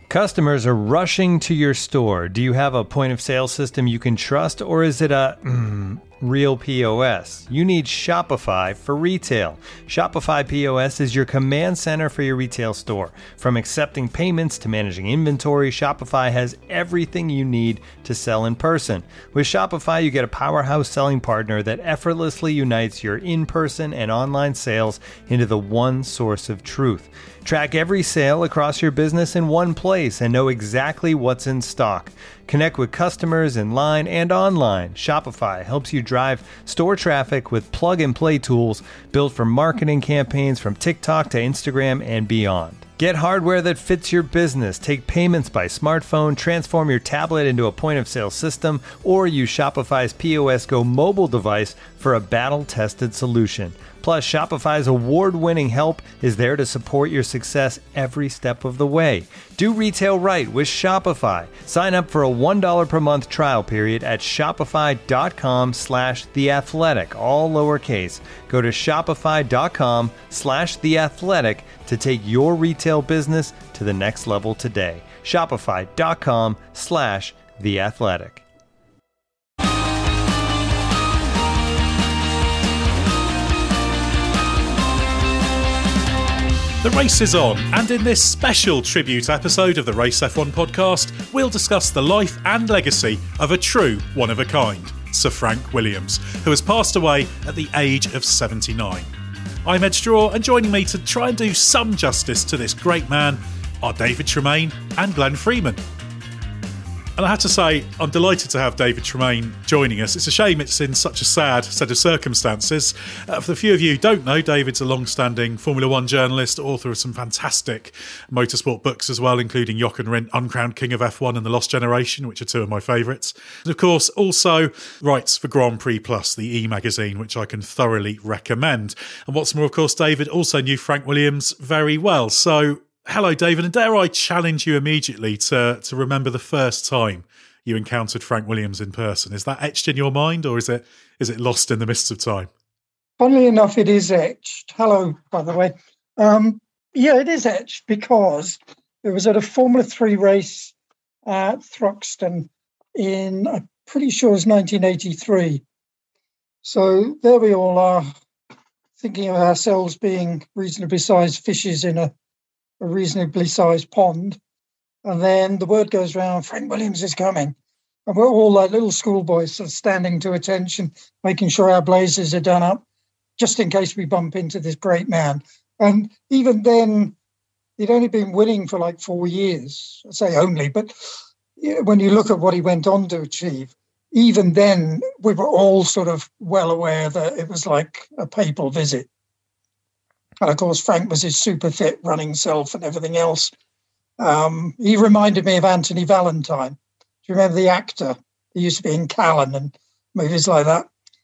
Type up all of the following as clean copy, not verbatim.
Customers are rushing to your store. Do you have a point of sale system you can trust, or is it a real POS? You need Shopify for retail. Shopify POS is your command center for your retail store. From accepting payments to managing inventory, Shopify has everything you need to sell in person. With Shopify, you get a powerhouse selling partner that effortlessly unites your in-person and online sales into the one source of truth. Track every sale across your business in one place and know exactly what's in stock. Connect with customers in line and online. Shopify helps you drive store traffic with plug-and-play tools built for marketing campaigns from TikTok to Instagram and beyond. Get hardware that fits your business. Take payments by smartphone, transform your tablet into a point-of-sale system, or use Shopify's POS Go mobile device for a battle-tested solution. Plus, Shopify's award-winning help is there to support your success every step of the way. Do retail right with Shopify. Sign up for a $1 per month trial period at shopify.com/theathletic, all lowercase. Go to shopify.com/theathletic to take your retail business to the next level today. Shopify.com/theathletic. The race is on, and in this special tribute episode of the Race F1 podcast, we'll discuss the life and legacy of a true one-of-a-kind, Sir Frank Williams, who has passed away at the age of 79. I'm Ed Straw, and joining me to try and do some justice to this great man are David Tremayne and Glenn Freeman. And I have to say, I'm delighted to have David Tremayne joining us. It's a shame it's in such a sad set of circumstances. For the few of you who don't know, David's a long-standing Formula One journalist, author of some fantastic motorsport books as well, including Jochen Rindt, Uncrowned King of F1 and The Lost Generation, which are two of my favourites. And of course, also writes for Grand Prix Plus, the e-magazine, which I can thoroughly recommend. And what's more, of course, David also knew Frank Williams very well. So, hello, David, and dare I challenge you immediately to remember the first time you encountered Frank Williams in person? Is that etched in your mind, or is it lost in the mists of time? Funnily enough, it is etched. Hello, by the way. Yeah, it is etched because it was at a Formula 3 race at Thruxton in, I'm pretty sure it was 1983. So there we all are, thinking of ourselves being reasonably sized fishes in a reasonably sized pond, and then the word goes round, Frank Williams is coming, and we're all like little schoolboys sort of standing to attention, making sure our blazers are done up just in case we bump into this great man. And even then, he'd only been winning for like 4 years. I say only, but when you look at what he went on to achieve, even then we were all sort of well aware that it was like a papal visit. And of course, Frank was his super fit running self and everything else. He reminded me of Anthony Valentine. Do you remember the actor? He used to be in Callan and movies like that.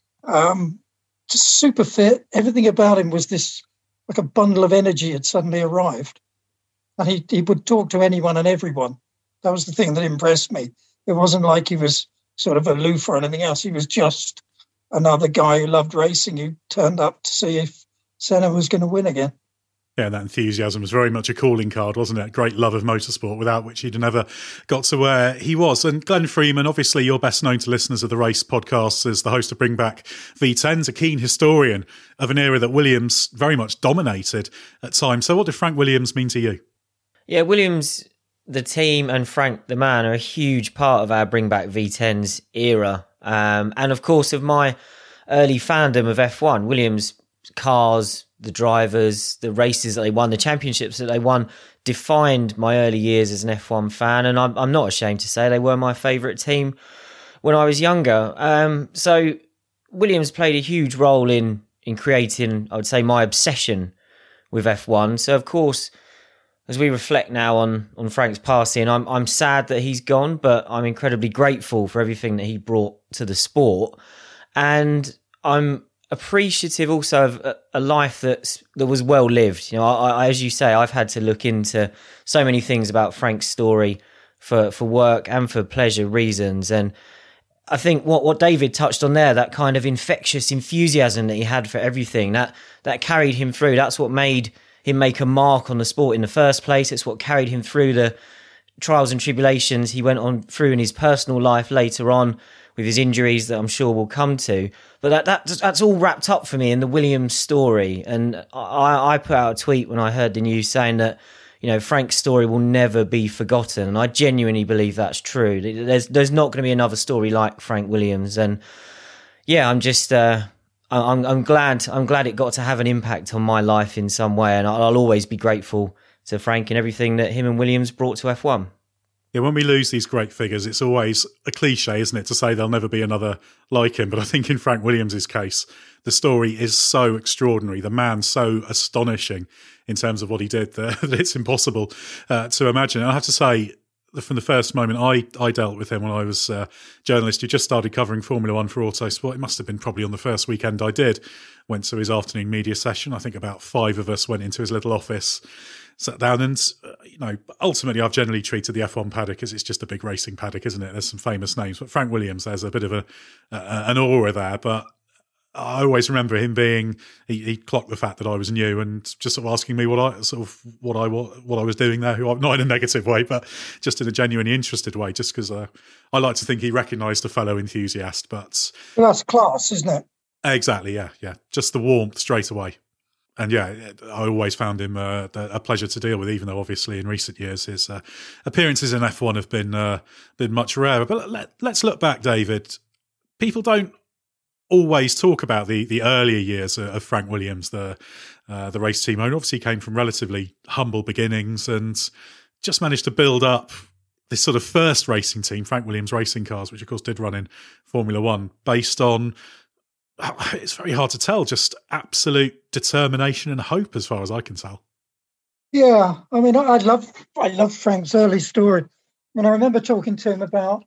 Just super fit. Everything about him was this, like a bundle of energy had suddenly arrived. And he would talk to anyone and everyone. That was the thing that impressed me. It wasn't like he was sort of aloof or anything else. He was just another guy who loved racing, who turned up to see if Senna was going to win again. Yeah, that enthusiasm was very much a calling card, wasn't it? Great love of motorsport, without which he'd never got to where he was. And Glenn Freeman, obviously you're best known to listeners of the Race podcast as the host of Bring Back V10s, a keen historian of an era that Williams very much dominated at times. So what did Frank Williams mean to you? Yeah, Williams, the team, and Frank, the man, are a huge part of our Bring Back V10s era. And of course, of my early fandom of F1, Williams' cars, the drivers, the races that they won, the championships that they won, defined my early years as an F1 fan. And I'm not ashamed to say they were my favourite team when I was younger. So Williams played a huge role in creating, I would say, my obsession with F1. So of course, as we reflect now on Frank's passing, I'm sad that he's gone, but I'm incredibly grateful for everything that he brought to the sport. And I'm appreciative also of a life that was well lived. You know, I, as you say, I've had to look into so many things about Frank's story for work and for pleasure reasons. And I think what David touched on there, that kind of infectious enthusiasm that he had for everything, that carried him through. That's what made him make a mark on the sport in the first place. It's what carried him through the trials and tribulations he went on through in his personal life later on with his injuries that I'm sure we'll come to. But that's all wrapped up for me in the Williams story. And I put out a tweet when I heard the news saying that, you know, Frank's story will never be forgotten. And I genuinely believe that's true. There's not going to be another story like Frank Williams. And yeah, I'm just... I'm glad it got to have an impact on my life in some way, and I'll always be grateful to Frank and everything that him and Williams brought to F1. Yeah, when we lose these great figures, it's always a cliche, isn't it, to say there'll never be another like him. But I think in Frank Williams' case, the story is so extraordinary, the man so astonishing in terms of what he did that it's impossible to imagine. And I have to say, from the first moment I dealt with him when I was a journalist who just started covering Formula One for Autosport, it must have been probably on the first weekend I did, went to his afternoon media session. I think about 5 of us went into his little office, sat down, and ultimately I've generally treated the F1 paddock as it's just a big racing paddock, isn't it? There's some famous names, but Frank Williams, there's a bit of an aura there, but I always remember him being, he clocked the fact that I was new and just sort of asking me what I was doing there, not in a negative way, but just in a genuinely interested way, just because I like to think he recognised a fellow enthusiast. But well, that's class, isn't it? Exactly, yeah. Just the warmth straight away. And yeah, I always found him a pleasure to deal with, even though obviously in recent years his appearances in F1 have been much rarer. But let's look back, David. People don't always talk about the earlier years of Frank Williams, the race team owner. Obviously, he came from relatively humble beginnings and just managed to build up this sort of first racing team, Frank Williams Racing Cars, which of course did run in Formula One, based on, it's very hard to tell, just absolute determination and hope, as far as I can tell. Yeah, I mean, I love Frank's early story. I remember talking to him about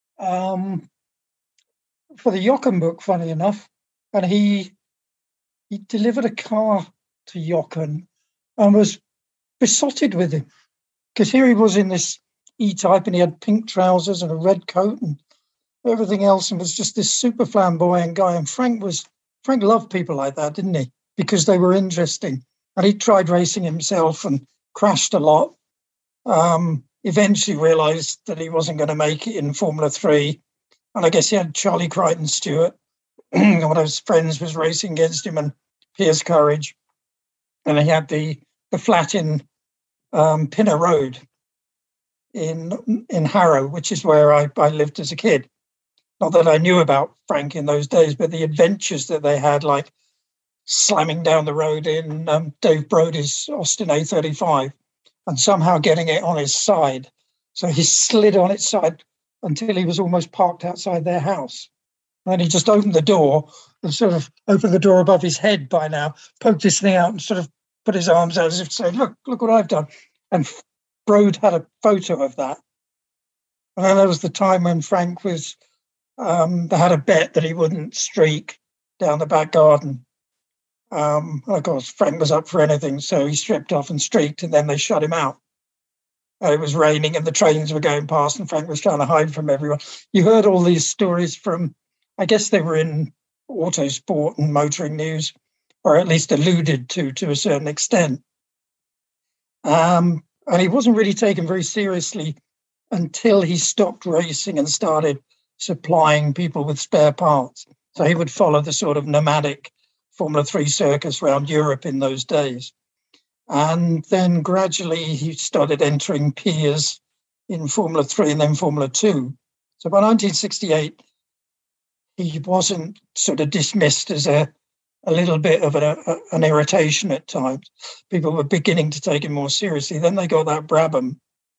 for the Jochen book, funny enough, and he delivered a car to Jochen and was besotted with him, because here he was in this E-Type and he had pink trousers and a red coat and everything else, and was just this super flamboyant guy. And Frank loved people like that, didn't he? Because they were interesting. And he tried racing himself and crashed a lot. Eventually realised that he wasn't going to make it in Formula 3. And I guess he had Charlie Crichton Stewart, one of his friends, was racing against him, and Piers Courage. And he had the flat in Pinner Road in Harrow, which is where I lived as a kid. Not that I knew about Frank in those days, but the adventures that they had, like slamming down the road in Dave Brody's Austin A35 and somehow getting it on his side. So he slid on its side until he was almost parked outside their house. And then he just opened the door and sort of opened the door above his head by now, poked this thing out and sort of put his arms out as if to say, look what I've done. And Brode had a photo of that. And then there was the time when Frank was, they had a bet that he wouldn't streak down the back garden. Of course, Frank was up for anything, so he stripped off and streaked, and then they shut him out. It was raining and the trains were going past and Frank was trying to hide from everyone. You heard all these stories from, I guess they were in Autosport and Motoring News, or at least alluded to a certain extent. And he wasn't really taken very seriously until he stopped racing and started supplying people with spare parts. So he would follow the sort of nomadic Formula 3 circus around Europe in those days. And then gradually he started entering Piers in Formula 3 and then Formula 2. So by 1968, he wasn't sort of dismissed as a little bit of an irritation at times. People were beginning to take him more seriously. Then they got that Brabham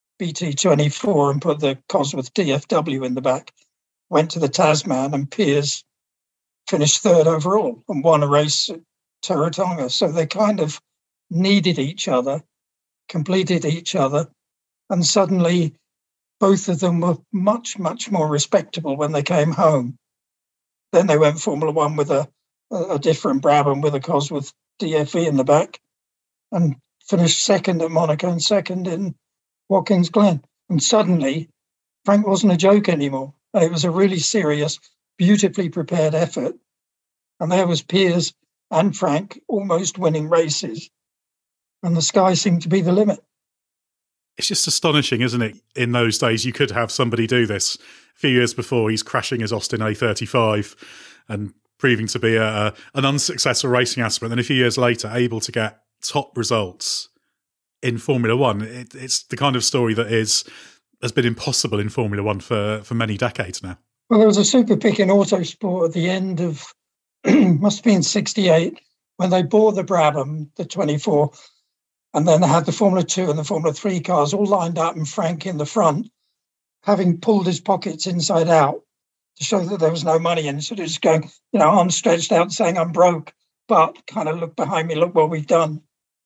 BT24 and put the Cosworth DFW in the back, went to the Tasman, and Piers finished third overall and won a race at Taratanga. So they kind of needed each other, completed each other, and suddenly both of them were much, much more respectable when they came home. Then they went Formula One with a different Brabham with a Cosworth DFE in the back and finished second at Monaco and second in Watkins Glen. And suddenly Frank wasn't a joke anymore. And it was a really serious, beautifully prepared effort. And there was Piers and Frank almost winning races. And the sky seemed to be the limit. It's just astonishing, isn't it? In those days, you could have somebody do this. A few years before, he's crashing his Austin A35 and proving to be an unsuccessful racing aspirant. And a few years later, able to get top results in Formula One. It's the kind of story that has been impossible in Formula One for many decades now. Well, there was a super pick in Autosport at the end of, must have been 68, when they bought the Brabham, the 24, and then they had the Formula 2 and the Formula 3 cars all lined up and Frank in the front, having pulled his pockets inside out to show that there was no money in. So just going, arms stretched out saying, I'm broke, but kind of look behind me, look what we've done.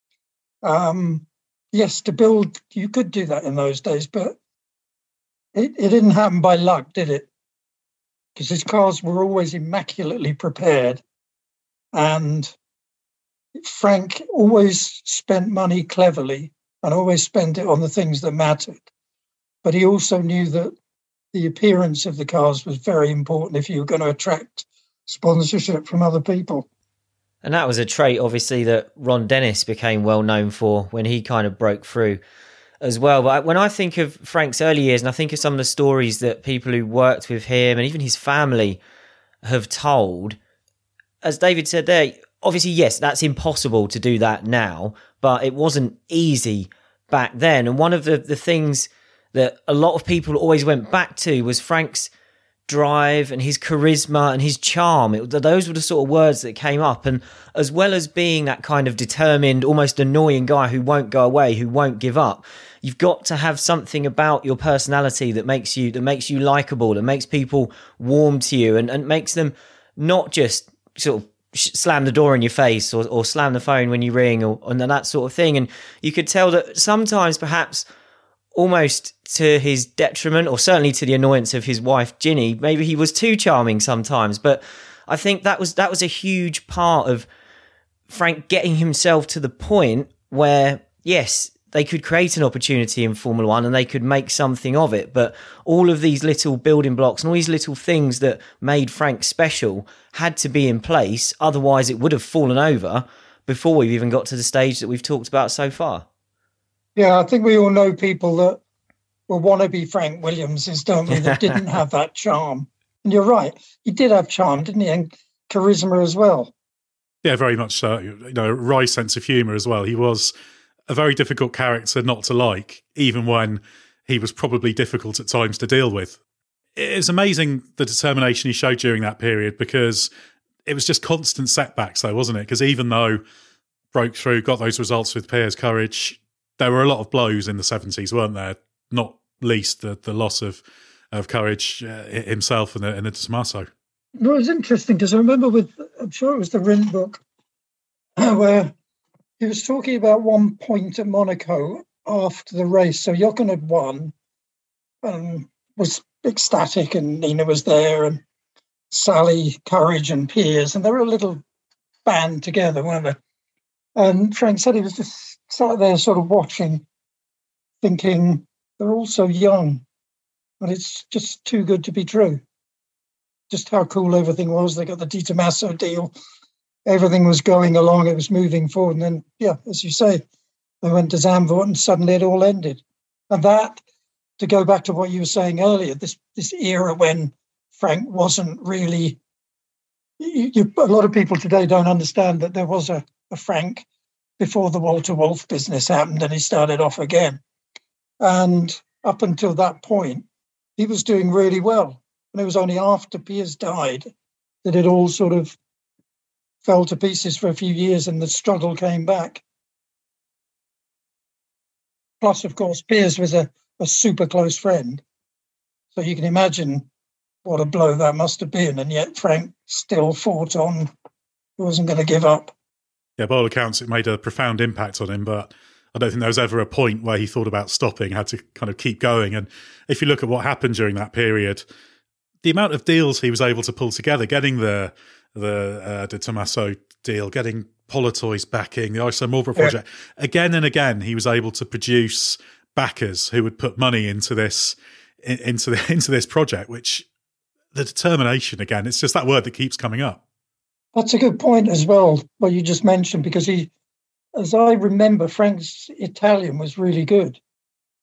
Yes, to build, you could do that in those days, but it didn't happen by luck, did it? Because his cars were always immaculately prepared. And Frank always spent money cleverly and always spent it on the things that mattered. But he also knew that the appearance of the cars was very important if you were going to attract sponsorship from other people. And that was a trait, obviously, that Ron Dennis became well known for when he kind of broke through as well. But when I think of Frank's early years, and I think of some of the stories that people who worked with him and even his family have told, as David said there, obviously, yes, that's impossible to do that now, but it wasn't easy back then. And one of the things that a lot of people always went back to was Frank's drive and his charisma and his charm. Those were the sort of words that came up. And as well as being that kind of determined, almost annoying guy who won't go away, who won't give up, you've got to have something about your personality that makes you likable, that makes people warm to you and makes them not just sort of slam the door in your face or slam the phone when you ring and that sort of thing. And you could tell that sometimes perhaps almost to his detriment, or certainly to the annoyance of his wife Ginny, maybe he was too charming sometimes. But I think that was a huge part of Frank getting himself to the point where, yes, they could create an opportunity in Formula One and they could make something of it. But all of these little building blocks and all these little things that made Frank special had to be in place. Otherwise, it would have fallen over before we've even got to the stage that we've talked about so far. Yeah, I think we all know people that were wannabe Frank Williamses, don't we, that didn't have that charm. And you're right, he did have charm, didn't he? And charisma as well. Yeah, very much so. Wry sense of humour as well. He was a very difficult character not to like, even when he was probably difficult at times to deal with. It's amazing the determination he showed during that period, because it was just constant setbacks though, wasn't it? Because even though broke through, got those results with Piers Courage, there were a lot of blows in the 70s, weren't there? Not least the loss of Courage himself and the Tommaso. No, it was interesting because I remember I'm sure it was the Rindt book, where he was talking about one point at Monaco after the race. So Jochen had won and was ecstatic, and Nina was there, and Sally, Courage and Piers, and they were a little band together, weren't they? And Frank said he was just sat there sort of watching, thinking, they're all so young, and it's just too good to be true. Just how cool everything was. They got the Di Tommaso deal. Everything was going along. It was moving forward. And then, yeah, as you say, they went to Zandvoort and suddenly it all ended. And that, to go back to what you were saying earlier, this era when Frank wasn't really... a lot of people today don't understand that there was a Frank before the Walter Wolf business happened and he started off again. And up until that point, he was doing really well. And it was only after Piers died that it all sort of fell to pieces for a few years and the struggle came back. Plus, of course, Piers was a super close friend. So you can imagine what a blow that must have been. And yet Frank still fought on. He wasn't going to give up. Yeah, by all accounts, it made a profound impact on him, but I don't think there was ever a point where he thought about stopping, had to kind of keep going. And if you look at what happened during that period, the amount of deals he was able to pull together, getting the Di Tommaso deal, getting Politoy's backing, the ISO Marlboro project, again and again, he was able to produce backers who would put money into this project. Which the determination, again, it's just that word that keeps coming up. That's a good point as well, what you just mentioned, because he, as I remember, Frank's Italian was really good.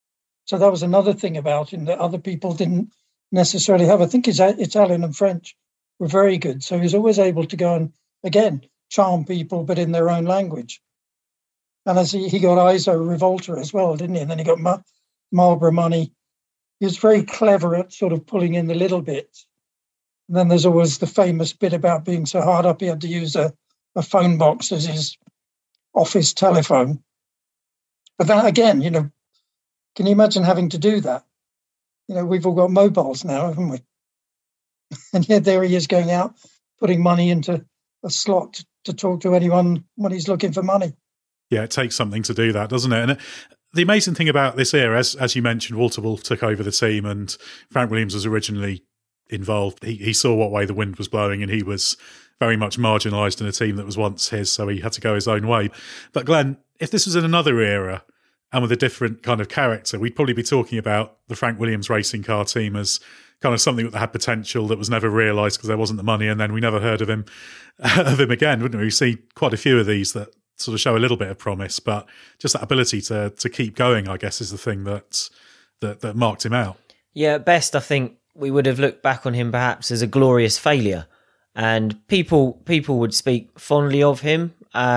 So that was another thing about him that other people didn't necessarily have. I think his Italian and French were very good. So he was always able to go and, again, charm people, but in their own language. And as he got ISO Revolta as well, didn't he? And then he got Marlboro money. He was very clever at sort of pulling in the little bits. And then there's always the famous bit about being so hard up he had to use a phone box as his office telephone. But that, again, can you imagine having to do that? We've all got mobiles now, haven't we? And yet there he is going out, putting money into a slot to talk to anyone when he's looking for money. Yeah, it takes something to do that, doesn't it? And the amazing thing about this era, as you mentioned, Walter Wolf took over the team and Frank Williams was originally involved. He saw what way the wind was blowing and he was very much marginalised in a team that was once his, so he had to go his own way. But Glenn, if this was in another era and with a different kind of character, we'd probably be talking about the Frank Williams racing car team as kind of something that had potential that was never realised because there wasn't the money, and then we never heard of him again, wouldn't we? We see quite a few of these that sort of show a little bit of promise, but just that ability to keep going, I guess, is the thing that marked him out. Yeah, at best, I think we would have looked back on him perhaps as a glorious failure, and people would speak fondly of him.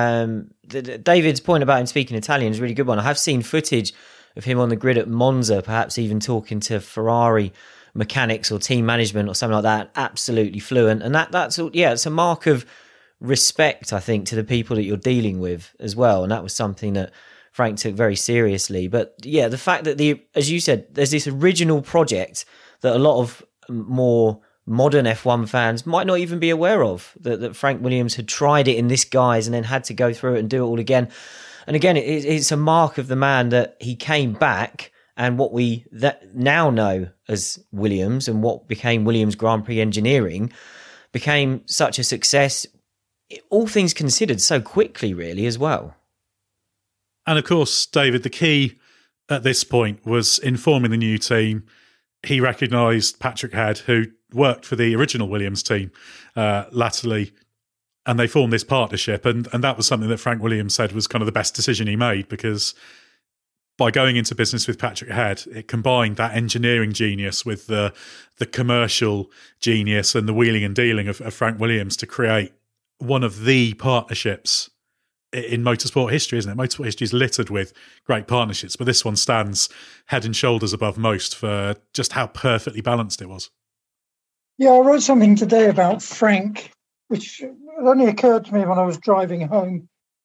David's point about him speaking Italian is a really good one. I have seen footage of him on the grid at Monza, perhaps even talking to Ferrari mechanics or team management or something like that, absolutely fluent. And that's it's a mark of respect, I think, to the people that you're dealing with as well. And that was something that Frank took very seriously. But yeah, the fact that as you said, there's this original project that a lot of more modern F1 fans might not even be aware of, that Frank Williams had tried it in this guise and then had to go through it and do it all again. And again, it's a mark of the man that he came back, and what we now know as Williams and what became Williams Grand Prix Engineering became such a success, all things considered, so quickly, really, as well. And of course, David, the key at this point was informing the new team. He recognised Patrick Head, who worked for the original Williams team latterly, and they formed this partnership. And that was something that Frank Williams said was kind of the best decision he made, because by going into business with Patrick Head, it combined that engineering genius with the commercial genius and the wheeling and dealing of Frank Williams to create one of the partnerships in motorsport history, isn't it? Motorsport history is littered with great partnerships, but this one stands head and shoulders above most for just how perfectly balanced it was. Yeah, I wrote something today about Frank, which only occurred to me when I was driving home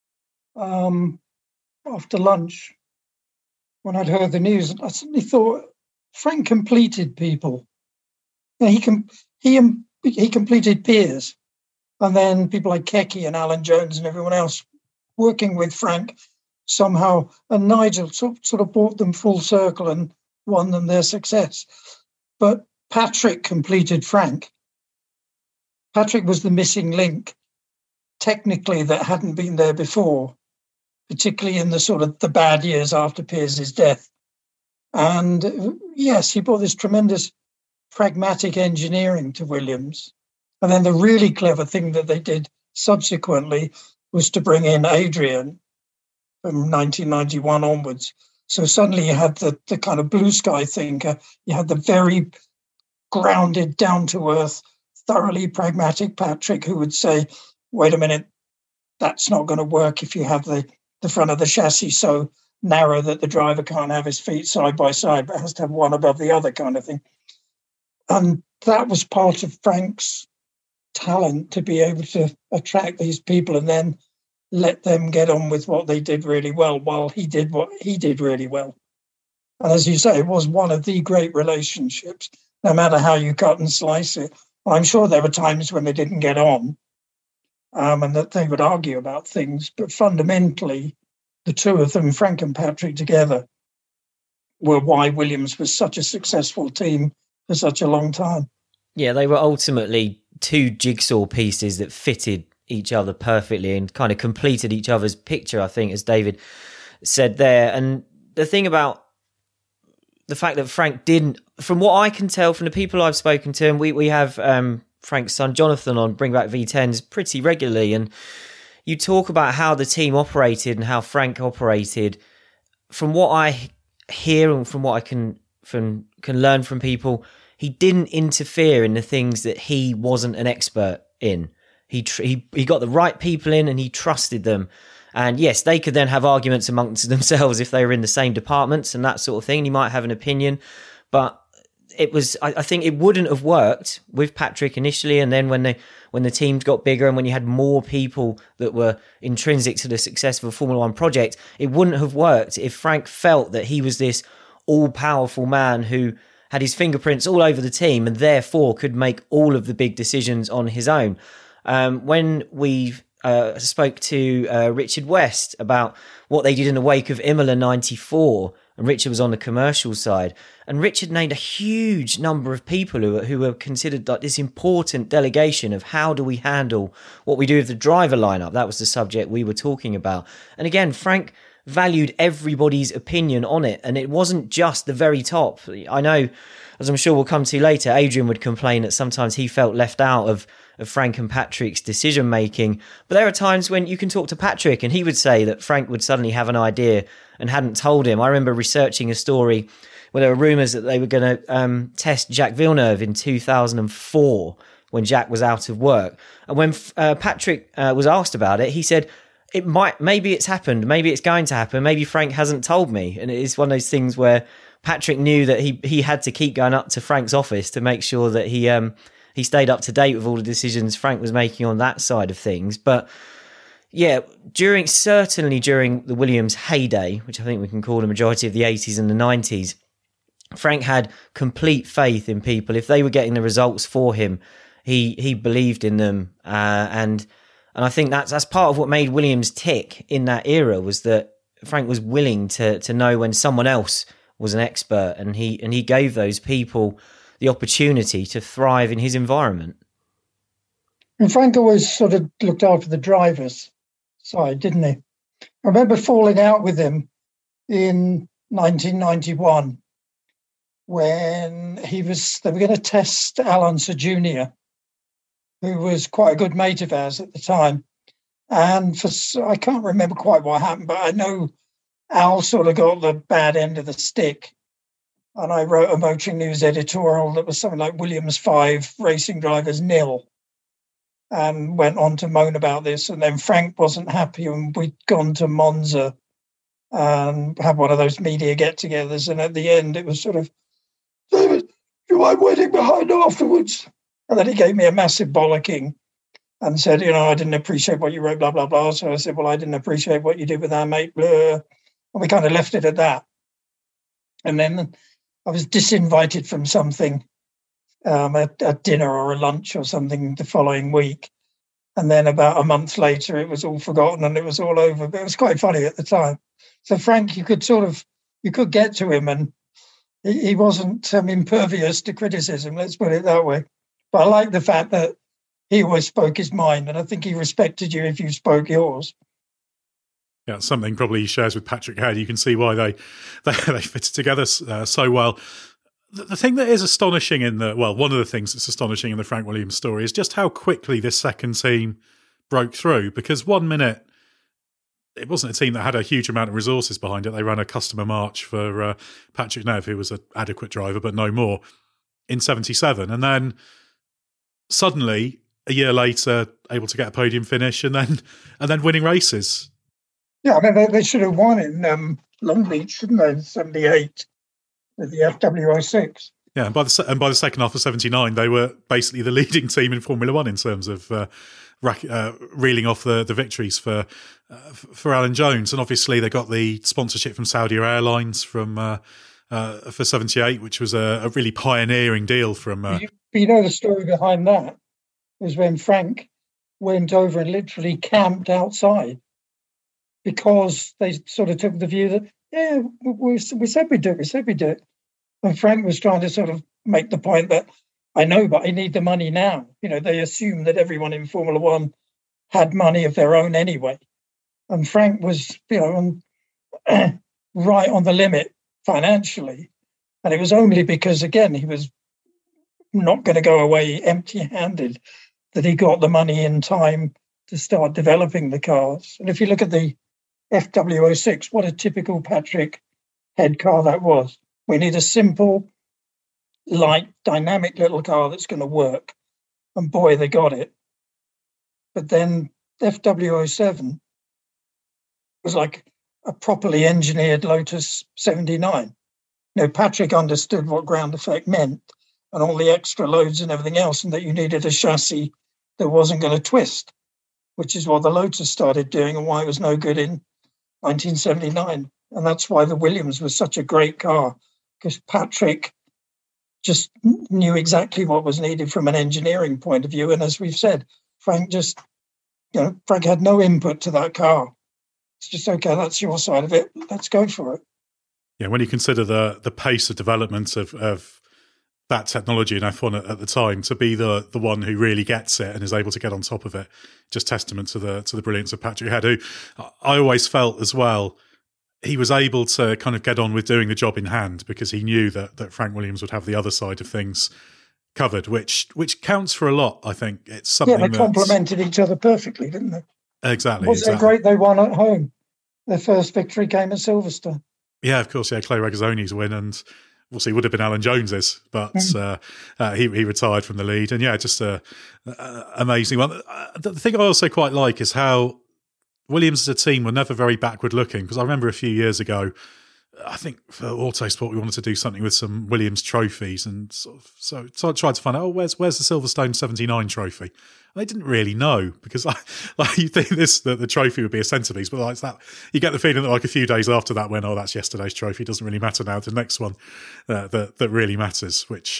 after lunch, when I'd heard the news. I suddenly thought, Frank completed people. You know, he completed peers, and then people like Keke and Alan Jones and everyone else working with Frank somehow, and Nigel sort of brought them full circle and won them their success. But Patrick completed Frank. Patrick was the missing link, technically, that hadn't been there before, particularly in the sort of the bad years after Piers' death. And yes, he brought this tremendous pragmatic engineering to Williams. And then the really clever thing that they did subsequently was to bring in Adrian from 1991 onwards. So suddenly you had the kind of blue sky thinker, you had the very grounded, down-to-earth, thoroughly pragmatic Patrick who would say, wait a minute, that's not going to work if you have the front of the chassis so narrow that the driver can't have his feet side by side, but has to have one above the other kind of thing. And that was part of Frank's talent, to be able to attract these people and then let them get on with what they did really well while he did what he did really well. And as you say, it was one of the great relationships, no matter how you cut and slice it. I'm sure there were times when they didn't get on and that they would argue about things, but fundamentally, the two of them, Frank and Patrick together, were why Williams was such a successful team for such a long time. Yeah, they were ultimately two jigsaw pieces that fitted each other perfectly and kind of completed each other's picture, I think, as David said there. And the thing about the fact that Frank didn't, from what I can tell from the people I've spoken to, and we have Frank's son Jonathan on Bring Back V10s pretty regularly, and you talk about how the team operated and how Frank operated. From what I hear and from what I can learn from people, he didn't interfere in the things that he wasn't an expert in. He got the right people in and he trusted them. And yes, they could then have arguments amongst themselves if they were in the same departments and that sort of thing. He might have an opinion, but I think it wouldn't have worked with Patrick initially. And then when the teams got bigger and when you had more people that were intrinsic to the success of a Formula One project, it wouldn't have worked if Frank felt that he was this all-powerful man who had his fingerprints all over the team and therefore could make all of the big decisions on his own. When we spoke to Richard West about what they did in the wake of Imola 94, and Richard was on the commercial side, and Richard named a huge number of people who were considered like this important delegation of how do we handle what we do with the driver lineup. That was the subject we were talking about. And again, Frank valued everybody's opinion on it, and it wasn't just the very top. I know, as I'm sure we'll come to later, Adrian would complain that sometimes he felt left out of Frank and Patrick's decision making. But there are times when you can talk to Patrick and he would say that Frank would suddenly have an idea and hadn't told him. I remember researching a story where there were rumours that they were going to test Jacques Villeneuve in 2004 when Jacques was out of work. And when Patrick was asked about it, he said, maybe it's happened, maybe it's going to happen, maybe Frank hasn't told me. And it is one of those things where Patrick knew that he had to keep going up to Frank's office to make sure that he stayed up to date with all the decisions Frank was making on that side of things. But yeah, certainly during the Williams heyday, which I think we can call the majority of the 80s and the 90s, Frank had complete faith in people. If they were getting the results for him, he believed in them. And I think that's part of what made Williams tick in that era, was that Frank was willing to know when someone else was an expert, and he gave those people the opportunity to thrive in his environment. And Frank always sort of looked after the drivers' side, didn't he? I remember falling out with him in 1991 when they were going to test Alonso Jr., who was quite a good mate of ours at the time. And I can't remember quite what happened, but I know Al sort of got the bad end of the stick. And I wrote a Motoring News editorial that was something like Williams 5, racing drivers 0, and went on to moan about this. And then Frank wasn't happy, and we'd gone to Monza and had one of those media get-togethers. And at the end, it was sort of, David, you mind waiting behind afterwards? And then he gave me a massive bollocking and said, I didn't appreciate what you wrote, blah, blah, blah. So I said, well, I didn't appreciate what you did with our mate, blah. And we kind of left it at that. And then I was disinvited from something, a dinner or a lunch or something the following week. And then about a month later, it was all forgotten and it was all over. But it was quite funny at the time. So Frank, you could get to him, and he wasn't impervious to criticism, let's put it that way. But I like the fact that he always spoke his mind, and I think he respected you if you spoke yours. Yeah, something probably he shares with Patrick Head. You can see why they fitted together so well. The thing that is astonishing one of the things that's astonishing in the Frank Williams story is just how quickly this second team broke through. Because 1 minute, it wasn't a team that had a huge amount of resources behind it. They ran a customer march for Patrick Nev, who was an adequate driver, but no more, in 77. And then suddenly, a year later, able to get a podium finish and then winning races. Yeah, I mean, they should have won in Long Beach, shouldn't they, in 78 with the FW06. Yeah, and by the second half of 79, they were basically the leading team in Formula One in terms of reeling off the victories for Alan Jones. And obviously they got the sponsorship from Saudi Airlines for 78, which was a really pioneering deal from... the story behind that was when Frank went over and literally camped outside, because they sort of took the view that, yeah, we said we'd do it. And Frank was trying to sort of make the point that, I know, but I need the money now. They assumed that everyone in Formula One had money of their own anyway. And Frank was, right on the limit financially. And it was only because, again, he was not going to go away empty-handed that he got the money in time to start developing the cars. And if you look at the FW06, what a typical Patrick head car that was. We need a simple, light, dynamic little car that's going to work. And boy, they got it. But then FW07 was like a properly engineered Lotus 79. Patrick understood what ground effect meant and all the extra loads and everything else, and that you needed a chassis that wasn't going to twist, which is what the Lotus started doing and why it was no good in 1979. And that's why the Williams was such a great car, because Patrick just knew exactly what was needed from an engineering point of view. And as we've said, Frank Frank had no input to that car. It's just, okay, that's your side of it. Let's go for it. Yeah, when you consider the pace of development of that technology in F1 at the time, to be the one who really gets it and is able to get on top of it, just testament to the brilliance of Patrick Head, who I always felt as well, he was able to kind of get on with doing the job in hand because he knew that Frank Williams would have the other side of things covered, which counts for a lot, I think. It's something they complemented each other perfectly, didn't they? Exactly. Wasn't it great they won at home? Their first victory came at Silverstone. Yeah, of course. Yeah, Clay Regazzoni's win, and obviously would have been Alan Jones's, but he retired from the lead. And yeah, just a amazing one. The thing I also quite like is how Williams as a team were never very backward looking, because I remember a few years ago, I think for Autosport we wanted to do something with some Williams trophies, and so I tried to find out, where's the Silverstone 79 trophy? And they didn't really know, because you think that the trophy would be a centerpiece, but it's that you get the feeling that like a few days after that, when that's yesterday's trophy, it doesn't really matter now. The next one that really matters, which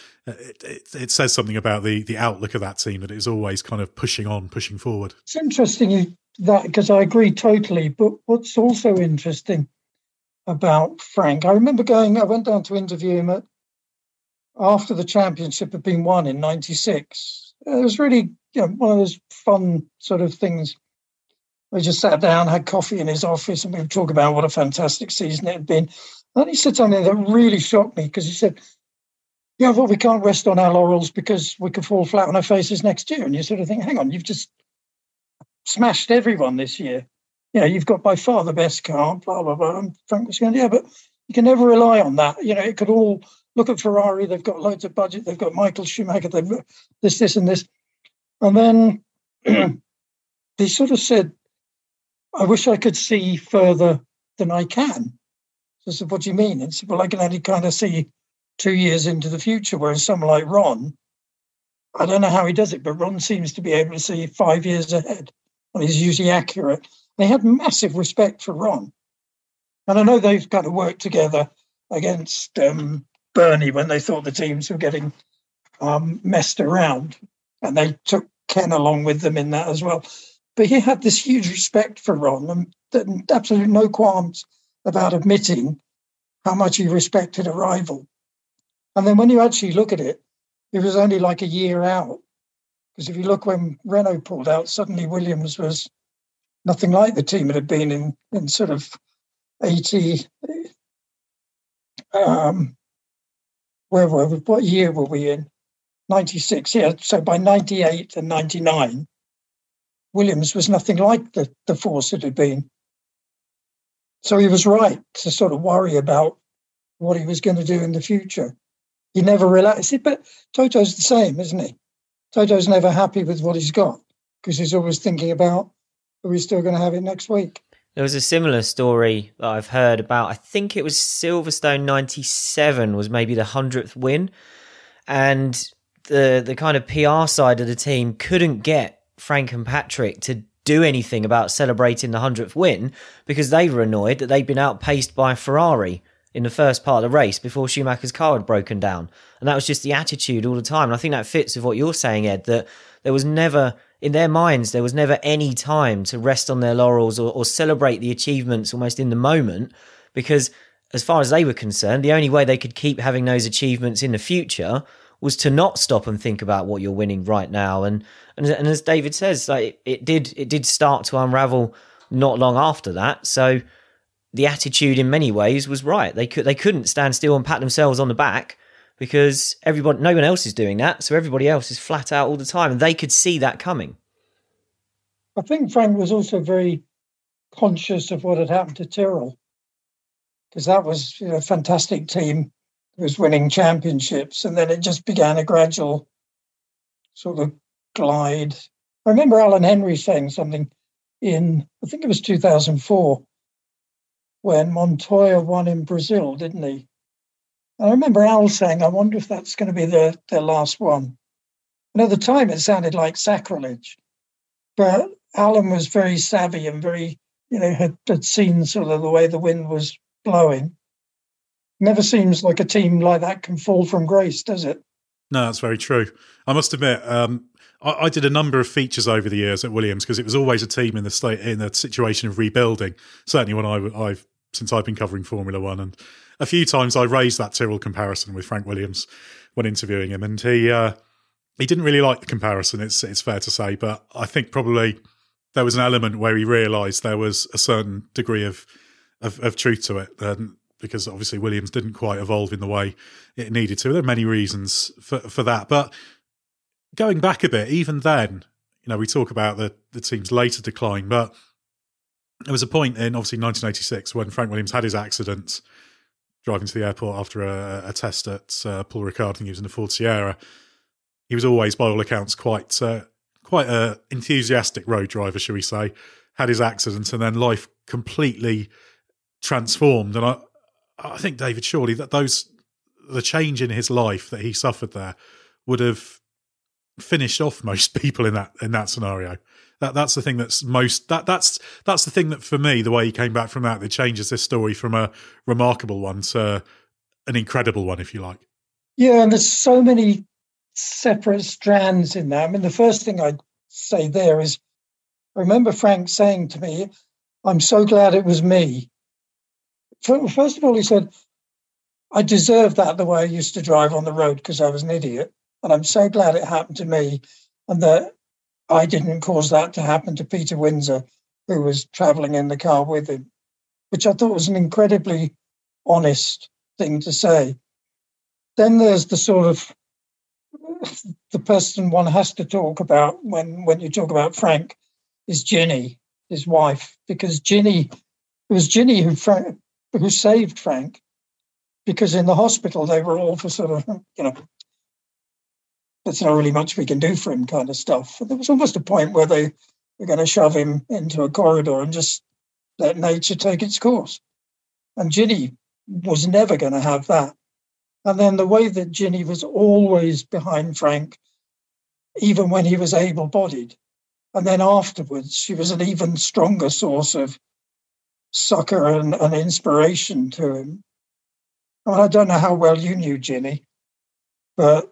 it says something about the outlook of that team, that it is always kind of pushing forward. It's interesting that, because I agree totally, but what's also interesting about Frank, I remember I went down to interview him after the championship had been won in '96. It was really one of those fun sort of things. We just sat down, had coffee in his office, and we would talk about what a fantastic season it had been. And he said something that really shocked me, because he said, we can't rest on our laurels because we could fall flat on our faces next year. And you sort of think, hang on, you've just smashed everyone this year. You've got by far the best car, blah, blah, blah. And Frank was going, but you can never rely on that. It could all look at Ferrari. They've got loads of budget. They've got Michael Schumacher. They've got this, and this. And then he sort of said, I wish I could see further than I can. So I said, what do you mean? And he said, well, I can only kind of see 2 years into the future, whereas someone like Ron, I don't know how he does it, but Ron seems to be able to see 5 years ahead. And he's usually accurate. They had massive respect for Ron. And I know they've kind of worked together against Bernie when they thought the teams were getting messed around. And they took Ken along with them in that as well. But he had this huge respect for Ron, and absolutely no qualms about admitting how much he respected a rival. And then when you actually look at it, it was only like a year out. Because if you look when Renault pulled out, suddenly Williams was nothing like the team it had been in sort of 80. What year were we in? 96. Yeah. So by 98 and 99, Williams was nothing like the force it had been. So he was right to sort of worry about what he was going to do in the future. He never relaxed. But Toto's the same, isn't he? Toto's never happy with what he's got, because he's always thinking about, are we still going to have it next week? There was a similar story that I've heard about. I think it was Silverstone 97 was maybe the 100th win. And the kind of PR side of the team couldn't get Frank and Patrick to do anything about celebrating the 100th win, because they were annoyed that they'd been outpaced by Ferrari in the first part of the race before Schumacher's car had broken down. And that was just the attitude all the time. And I think that fits with what you're saying, Ed, that there was never, in their minds, there was never any time to rest on their laurels or celebrate the achievements almost in the moment, because as far as they were concerned, the only way they could keep having those achievements in the future was to not stop and think about what you're winning right now. And as David says, like it did start to unravel not long after that. So the attitude in many ways was right. They couldn't stand still and pat themselves on the back, because no one else is doing that. So everybody else is flat out all the time, and they could see that coming. I think Frank was also very conscious of what had happened to Tyrrell. because that was a fantastic team. It was winning championships, and then it just began a gradual sort of glide. I remember Alan Henry saying something in, I think it was 2004, when Montoya won in Brazil, didn't he? And I remember Al saying, I wonder if that's going to be their last one. And at the time, it sounded like sacrilege. But Alan was very savvy and very, had seen sort of the way the wind was blowing. Never seems like a team like that can fall from grace, does it? No, that's very true. I must admit, I did a number of features over the years at Williams because it was always a team in the situation of rebuilding. Certainly when I've since I've been covering Formula One, and a few times I raised that Tyrrell comparison with Frank Williams when interviewing him, and he didn't really like the comparison. It's fair to say, but I think probably there was an element where he realised there was a certain degree of truth to it. Because obviously Williams didn't quite evolve in the way it needed to. There are many reasons for that. But going back a bit, even then, we talk about the team's later decline, but there was a point in, obviously, 1986 when Frank Williams had his accident driving to the airport after a test at Paul Ricard, and he was in the Ford Sierra. He was always, by all accounts, quite a enthusiastic road driver, shall we say. Had his accident, and then life completely transformed. And I think, David, surely the change in his life that he suffered there would have finished off most people in that scenario. That's the thing that's most that's the thing that, for me, the way he came back from that changes this story from a remarkable one to an incredible one, if you like. Yeah, and there's so many separate strands in that. I mean, the first thing I'd say there is, I remember Frank saying to me, "I'm so glad it was me." First of all, he said, I deserved that the way I used to drive on the road because I was an idiot. And I'm so glad it happened to me and that I didn't cause that to happen to Peter Windsor, who was travelling in the car with him, which I thought was an incredibly honest thing to say. Then there's the sort of the person one has to talk about when you talk about Frank is Ginny, his wife, because it was Ginny who saved Frank, because in the hospital they were all for sort of, there's not really much we can do for him kind of stuff. And there was almost a point where they were going to shove him into a corridor and just let nature take its course. And Ginny was never going to have that. And then the way that Ginny was always behind Frank, even when he was able-bodied. And then afterwards, she was an even stronger source of succor and inspiration to him. I mean, I don't know how well you knew Ginny, but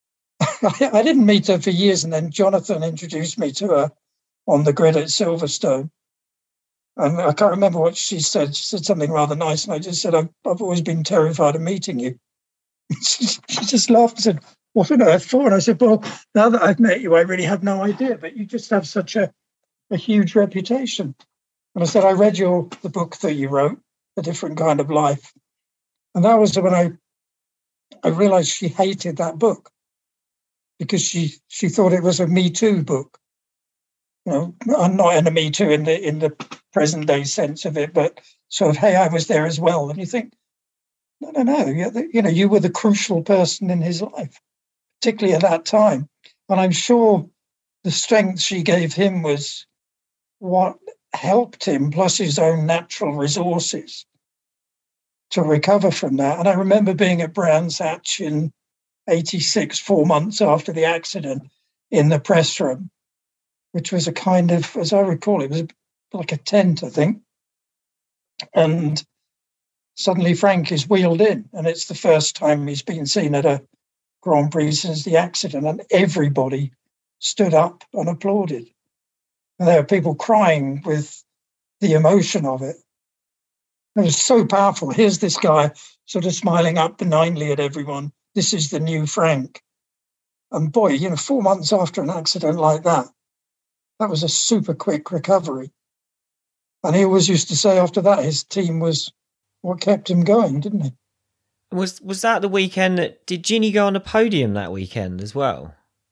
I didn't meet her for years, and then Jonathan introduced me to her on the grid at Silverstone. And I can't remember what she said. She said something rather nice, and I just said, I've always been terrified of meeting you. She just laughed and said, what on earth for? And I said, well, now that I've met you, I really have no idea, but you just have such a huge reputation. And I said, I read the book that you wrote, A Different Kind of Life. And that was when I realized she hated that book because she thought it was a Me Too book. I'm not in a Me Too in the present day sense of it, but sort of, hey, I was there as well. And you think, no, you were the crucial person in his life, particularly at that time. And I'm sure the strength she gave him was what helped him, plus his own natural resources, to recover from that. And I remember being at Brands Hatch in 86, 4 months after the accident, in the press room, which was a kind of, as I recall, it was like a tent, I think. And suddenly Frank is wheeled in, and it's the first time he's been seen at a Grand Prix since the accident, and everybody stood up and applauded. And there were people crying with the emotion of it. It was so powerful. Here's this guy sort of smiling up benignly at everyone. This is the new Frank. And boy, 4 months after an accident like that was a super quick recovery. And he always used to say after that, his team was what kept him going, didn't he? Was that the weekend did Ginny go on the podium that weekend as well?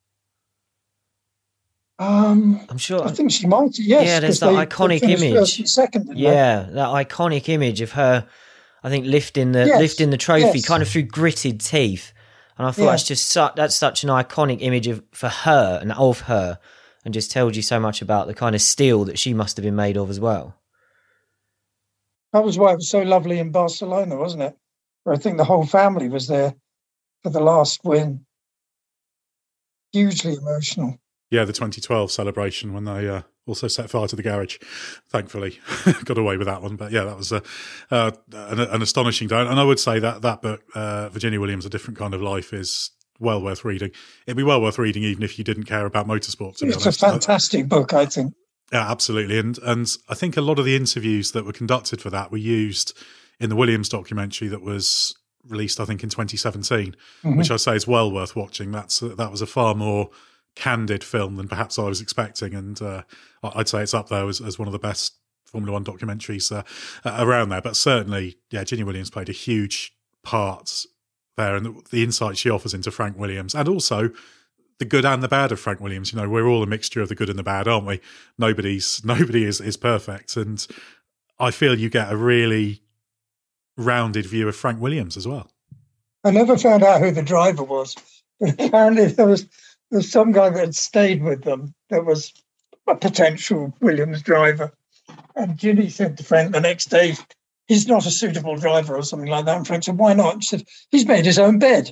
I'm sure. I think she might. Yes. Yeah, there's that iconic image. Second, that iconic image of her. I think lifting the trophy kind of through gritted teeth. And I thought that's such an iconic image for her and of her, and just tells you so much about the kind of steel that she must have been made of as well. That was why it was so lovely in Barcelona, wasn't it? Where I think the whole family was there for the last win. Hugely emotional. Yeah, the 2012 celebration when they also set fire to the garage. Thankfully, got away with that one. But yeah, that was an astonishing day. And I would say that book, Virginia Williams, A Different Kind of Life, is well worth reading. It'd be well worth reading even if you didn't care about motorsport, to be honest. It's a fantastic book, I think. Yeah, absolutely. And I think a lot of the interviews that were conducted for that were used in the Williams documentary that was released, I think, in 2017, which I say is well worth watching. That was a far more candid film than perhaps I was expecting, and I'd say it's up there as one of the best Formula One documentaries around there. But certainly, yeah, Virginia Williams played a huge part there, and the insight she offers into Frank Williams, and also the good and the bad of Frank Williams. You know, we're all a mixture of the good and the bad, aren't we? Nobody is perfect, and I feel you get a really rounded view of Frank Williams as well. I never found out who the driver was, but apparently there was some guy that had stayed with them that was a potential Williams driver. And Ginny said to Frank the next day, he's not a suitable driver or something like that. And Frank said, why not? And she said, he's made his own bed.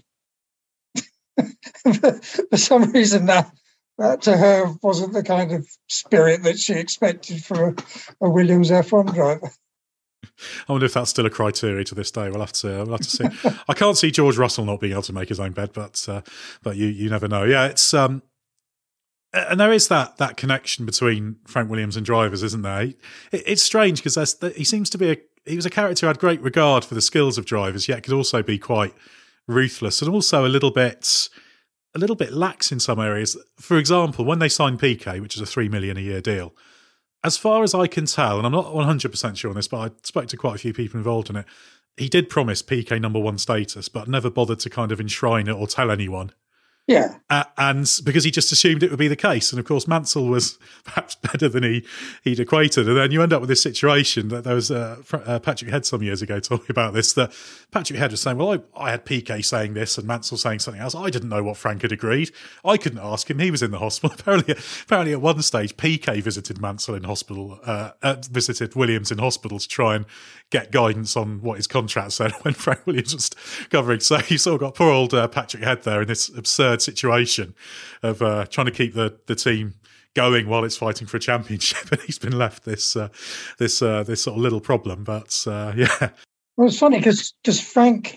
For some reason, that to her wasn't the kind of spirit that she expected from a Williams F1 driver. I wonder if that's still a criteria to this day. We'll have to see. I can't see George Russell not being able to make his own bed, but you never know. Yeah, it's and there is that connection between Frank Williams and drivers, isn't there? It's strange because he seems to be he was a character who had great regard for the skills of drivers, yet could also be quite ruthless and also a little bit lax in some areas. For example, when they signed Piquet, which is a $3 million a year deal, as far as I can tell, and I'm not 100% sure on this, but I spoke to quite a few people involved in it, he did promise Piquet number one status, but never bothered to kind of enshrine it or tell anyone. Yeah. And because he just assumed it would be the case. And of course, Mansell was perhaps better than he'd equated. And then you end up with this situation that there was Patrick Head some years ago talking about this, that Patrick Head was saying, well, I had Piquet saying this and Mansell saying something else. I didn't know what Frank had agreed. I couldn't ask him. He was in the hospital. Apparently at one stage, Piquet visited Mansell in hospital, visited Williams in hospital to try and get guidance on what his contract said when Frank Williams was covering. So you sort of got poor old Patrick Head there in this absurd situation of trying to keep the team going while it's fighting for a championship, and he's been left this sort of little problem. But yeah, well, it's funny because Frank,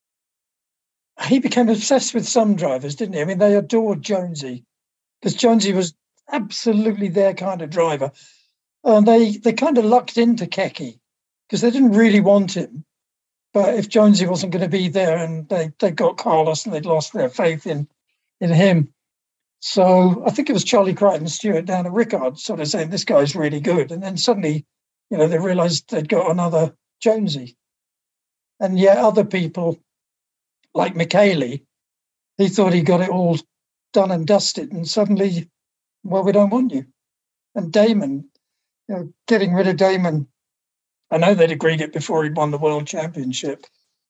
he became obsessed with some drivers, didn't he? I mean, they adored Jonesy because Jonesy was absolutely their kind of driver, and they kind of lucked into Keke because they didn't really want him. But if Jonesy wasn't going to be there, and they got Carlos, and they'd lost their faith in him. So I think it was Charlie Crichton Stewart down at Rickard sort of saying, this guy's really good. And then suddenly, they realised they'd got another Jonesy. And yet other people, like Michele, he thought he got it all done and dusted. And suddenly, well, we don't want you. And Damon, getting rid of Damon, I know they'd agreed it before he'd won the World Championship.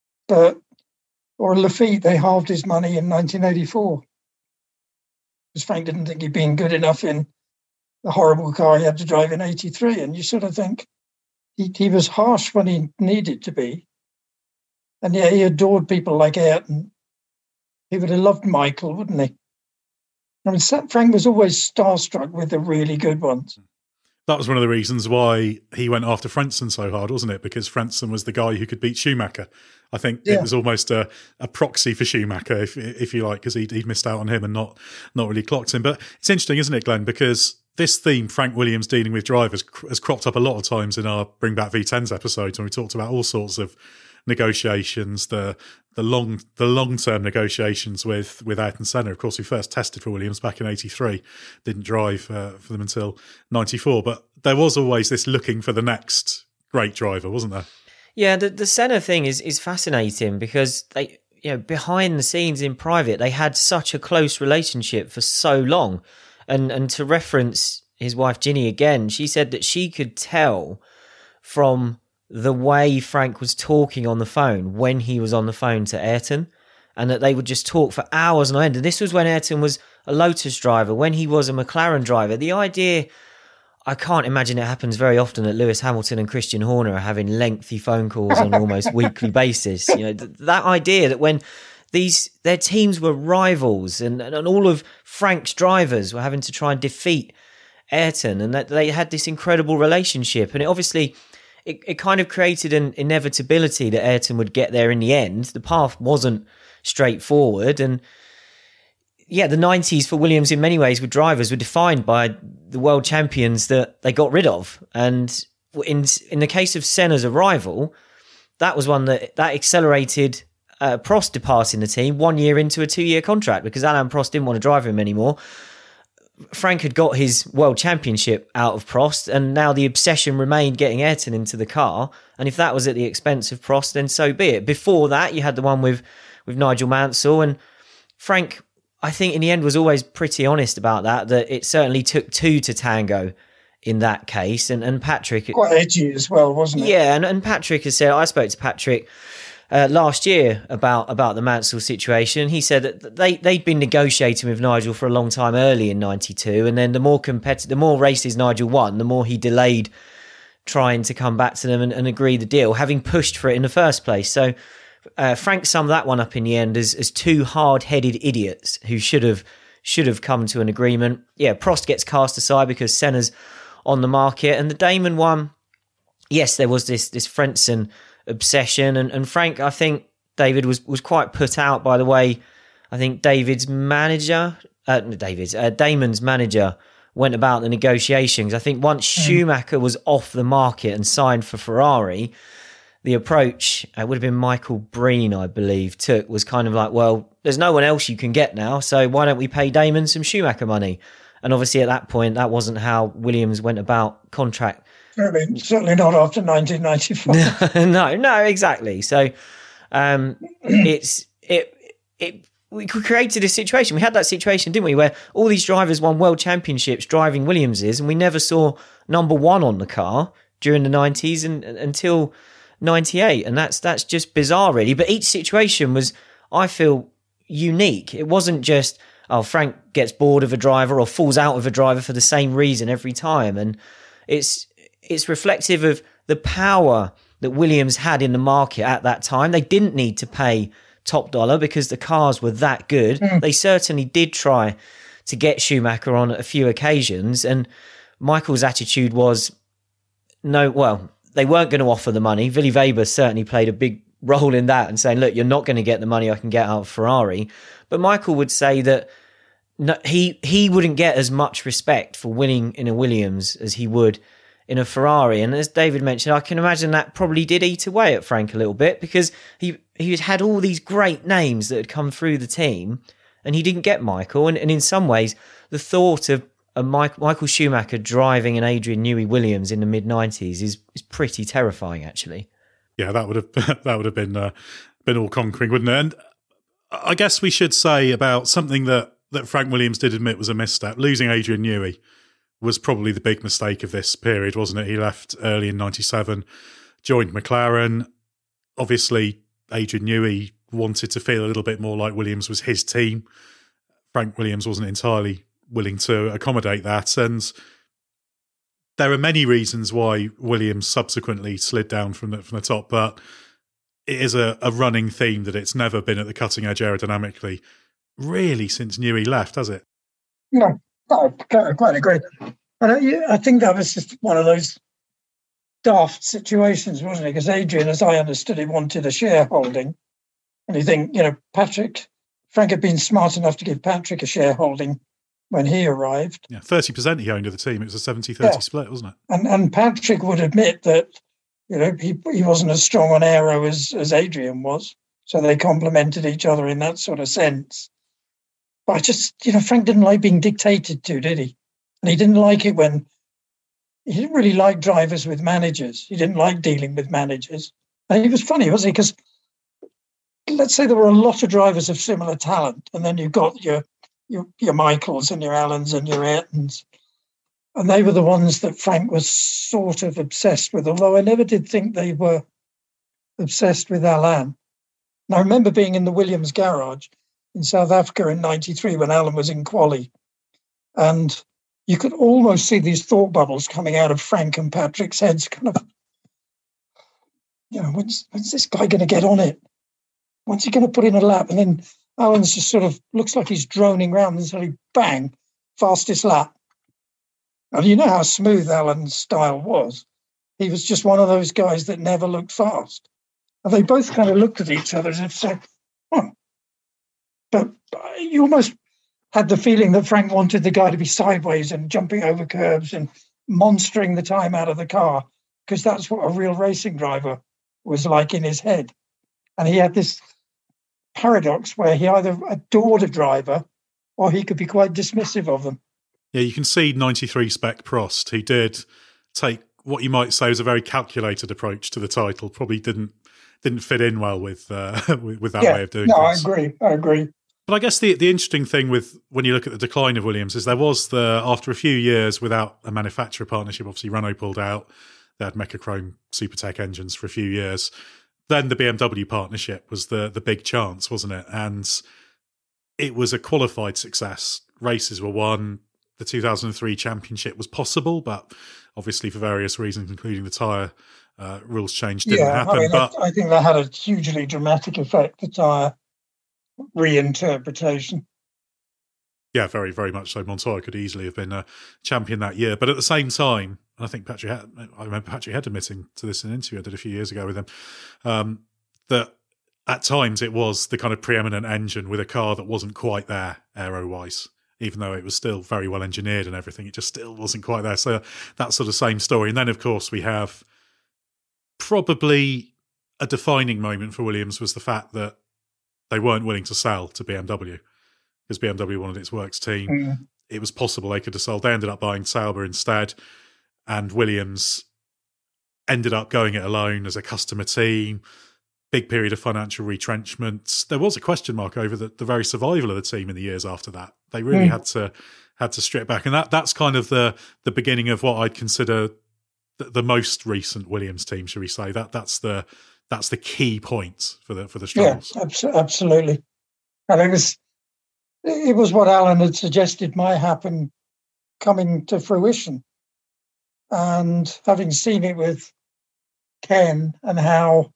Or Lafitte, they halved his money in 1984. Because Frank didn't think he'd been good enough in the horrible car he had to drive in 83. And you sort of think he was harsh when he needed to be. And yeah, he adored people like Ayrton. He would have loved Michael, wouldn't he? I mean, Frank was always starstruck with the really good ones. That was one of the reasons why he went after Frentzen so hard, wasn't it? Because Frentzen was the guy who could beat Schumacher. I think it was almost a proxy for Schumacher, if you like, because he'd missed out on him and not really clocked him. But it's interesting, isn't it, Glenn? Because this theme, Frank Williams dealing with drivers, has cropped up a lot of times in our Bring Back V10s episodes when we talked about all sorts of negotiations, the long-term negotiations with Ayrton Senna. Of course, we first tested for Williams back in 83, didn't drive for them until 94. But there was always this looking for the next great driver, wasn't there? Yeah, the Senna thing is fascinating because they, behind the scenes in private, they had such a close relationship for so long. And to reference his wife Ginny again, she said that she could tell from the way Frank was talking on the phone when he was on the phone to Ayrton, and that they would just talk for hours on end. And this was when Ayrton was a Lotus driver, when he was a McLaren driver. The idea, I can't imagine it happens very often, that Lewis Hamilton and Christian Horner are having lengthy phone calls on an almost weekly basis. You know, that idea that when their teams were rivals and all of Frank's drivers were having to try and defeat Ayrton, and that they had this incredible relationship. And it obviously, it kind of created an inevitability that Ayrton would get there in the end. The path wasn't straightforward. And yeah, the 90s for Williams in many ways with drivers were defined by the world champions that they got rid of. And in the case of Senna's arrival, that was one that accelerated Prost departing the team 1 year into a 2-year contract, because Alain Prost didn't want to drive him anymore. Frank had got his world championship out of Prost, and now the obsession remained getting Ayrton into the car. And if that was at the expense of Prost, then so be it. Before that, you had the one with Nigel Mansell, and Frank, I think in the end, was always pretty honest about that it certainly took two to tango in that case. And Patrick... Quite edgy as well, wasn't it? Yeah, and Patrick has said, I spoke to Patrick last year about the Mansell situation. He said that they'd been negotiating with Nigel for a long time early in 92, and then the more races Nigel won, the more he delayed trying to come back to them and agree the deal, having pushed for it in the first place. So Frank summed that one up in the end as two hard-headed idiots who should have come to an agreement. Yeah, Prost gets cast aside because Senna's on the market, and the Damon one, yes, there was this Frentzen obsession, and Frank, I think David was quite put out by the way I think Damon's manager went about the negotiations. I think once Schumacher was off the market and signed for Ferrari, the approach, it would have been Michael Breen, I believe, was kind of like, well, there's no one else you can get now, so why don't we pay Damon some Schumacher money? And obviously at that point, that wasn't how Williams went about contract. Certainly not after 1995. No, exactly. So we created a situation. We had that situation, didn't we, where all these drivers won world championships driving Williamses, and we never saw number one on the car during the 90s and until 98. And that's just bizarre, really. But each situation was, I feel, unique. It wasn't just, Frank gets bored of a driver or falls out of a driver for the same reason every time. And it's reflective of the power that Williams had in the market at that time. They didn't need to pay top dollar because the cars were that good. They certainly did try to get Schumacher on a few occasions, and Michael's attitude was, they weren't going to offer the money. Willy Weber certainly played a big role in that and saying, look, you're not going to get the money I can get out of Ferrari. But Michael would say that he wouldn't get as much respect for winning in a Williams as he would in a Ferrari. And as David mentioned, I can imagine that probably did eat away at Frank a little bit, because he had all these great names that had come through the team and he didn't get Michael. And in some ways, the thought of Michael Schumacher driving an Adrian Newey Williams in the mid-90s is pretty terrifying, actually. Yeah, that would have been all conquering, wouldn't it? And I guess we should say about something that Frank Williams did admit was a misstep. Losing Adrian Newey was probably the big mistake of this period, wasn't it? He left early in 97, joined McLaren. Obviously, Adrian Newey wanted to feel a little bit more like Williams was his team. Frank Williams wasn't entirely willing to accommodate that. And there are many reasons why Williams subsequently slid down from the top, but it is a running theme that it's never been at the cutting edge aerodynamically, really, since Newey left, has it? No, I quite agree. And I think that was just one of those daft situations, wasn't it? Because Adrian, as I understood it, wanted a shareholding. And you think, Frank had been smart enough to give Patrick a shareholding when he arrived. Yeah, 30% he owned of the team. It was a 70-30 split, wasn't it? And Patrick would admit that, he wasn't as strong on aero as Adrian was. So they complemented each other in that sort of sense. But I just, Frank didn't like being dictated to, did he? And he didn't like it when he didn't really like drivers with managers. He didn't like dealing with managers. And he was funny, wasn't he? Because let's say there were a lot of drivers of similar talent, and then you've got your Michaels and your Allens and your Ayrtons. And they were the ones that Frank was sort of obsessed with, although I never did think they were obsessed with Alain. And I remember being in the Williams garage in South Africa in 93 when Alan was in quali. And you could almost see these thought bubbles coming out of Frank and Patrick's heads, kind of, when's this guy going to get on it? When's he going to put in a lap? And then Alan's just sort of looks like he's droning around and suddenly, bang, fastest lap. And you know how smooth Alan's style was. He was just one of those guys that never looked fast. And they both kind of looked at each other as if saying, But you almost had the feeling that Frank wanted the guy to be sideways and jumping over curbs and monstering the time out of the car, because that's what a real racing driver was like in his head. And he had this paradox where he either adored a driver or he could be quite dismissive of them. Yeah, you can see 93 spec Prost, who did take what you might say was a very calculated approach to the title. Probably didn't fit in well with that way of doing things. I agree. But I guess the interesting thing with when you look at the decline of Williams is there was after a few years without a manufacturer partnership, obviously Renault pulled out. They had Mecachrome Supertech engines for a few years. Then the BMW partnership was the big chance, wasn't it? And it was a qualified success. Races were won. The 2003 championship was possible, but obviously for various reasons, including the tyre rules change, didn't happen. I think that had a hugely dramatic effect, the tyre reinterpretation. Yeah, very, very much so. Montoya could easily have been a champion that year. But at the same time, I think I remember Patrick Head admitting to this in an interview I did a few years ago with him, that at times it was the kind of preeminent engine with a car that wasn't quite there aero-wise. Even though it was still very well engineered and everything, it just still wasn't quite there. So that sort of same story. And then, of course, we have probably a defining moment for Williams was the fact that they weren't willing to sell to BMW because BMW wanted its works team. Mm. It was possible they could have sold. They ended up buying Sauber instead, and Williams ended up going it alone as a customer team. Big period of financial retrenchment. There was a question mark over the very survival of the team in the years after that. They really had to strip back, and that's kind of the beginning of what I'd consider the most recent Williams team. Shall we say that's the key point for the struggles? Yeah, absolutely. And it was what Alan had suggested might happen coming to fruition, and having seen it with Ken and how.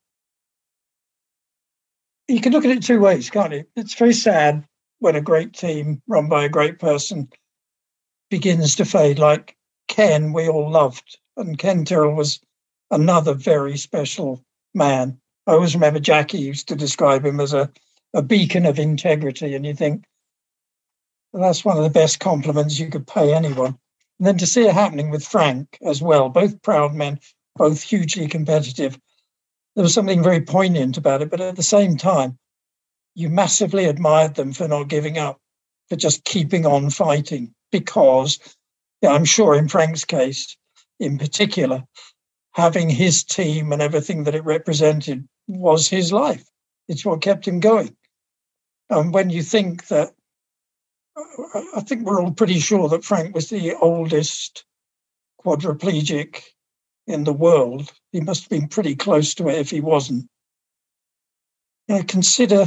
You can look at it two ways, can't you? It's very sad when a great team run by a great person begins to fade, like Ken we all loved. And Ken Tyrrell was another very special man. I always remember Jackie used to describe him as a beacon of integrity, and you think, well, that's one of the best compliments you could pay anyone. And then to see it happening with Frank as well, both proud men, both hugely competitive, there was something very poignant about it, but at the same time, you massively admired them for not giving up, for just keeping on fighting. Because, I'm sure in Frank's case, in particular, having his team and everything that it represented was his life. It's what kept him going. And when you think that, I think we're all pretty sure that Frank was the oldest quadriplegic in the world. He must have been pretty close to it if he wasn't. Consider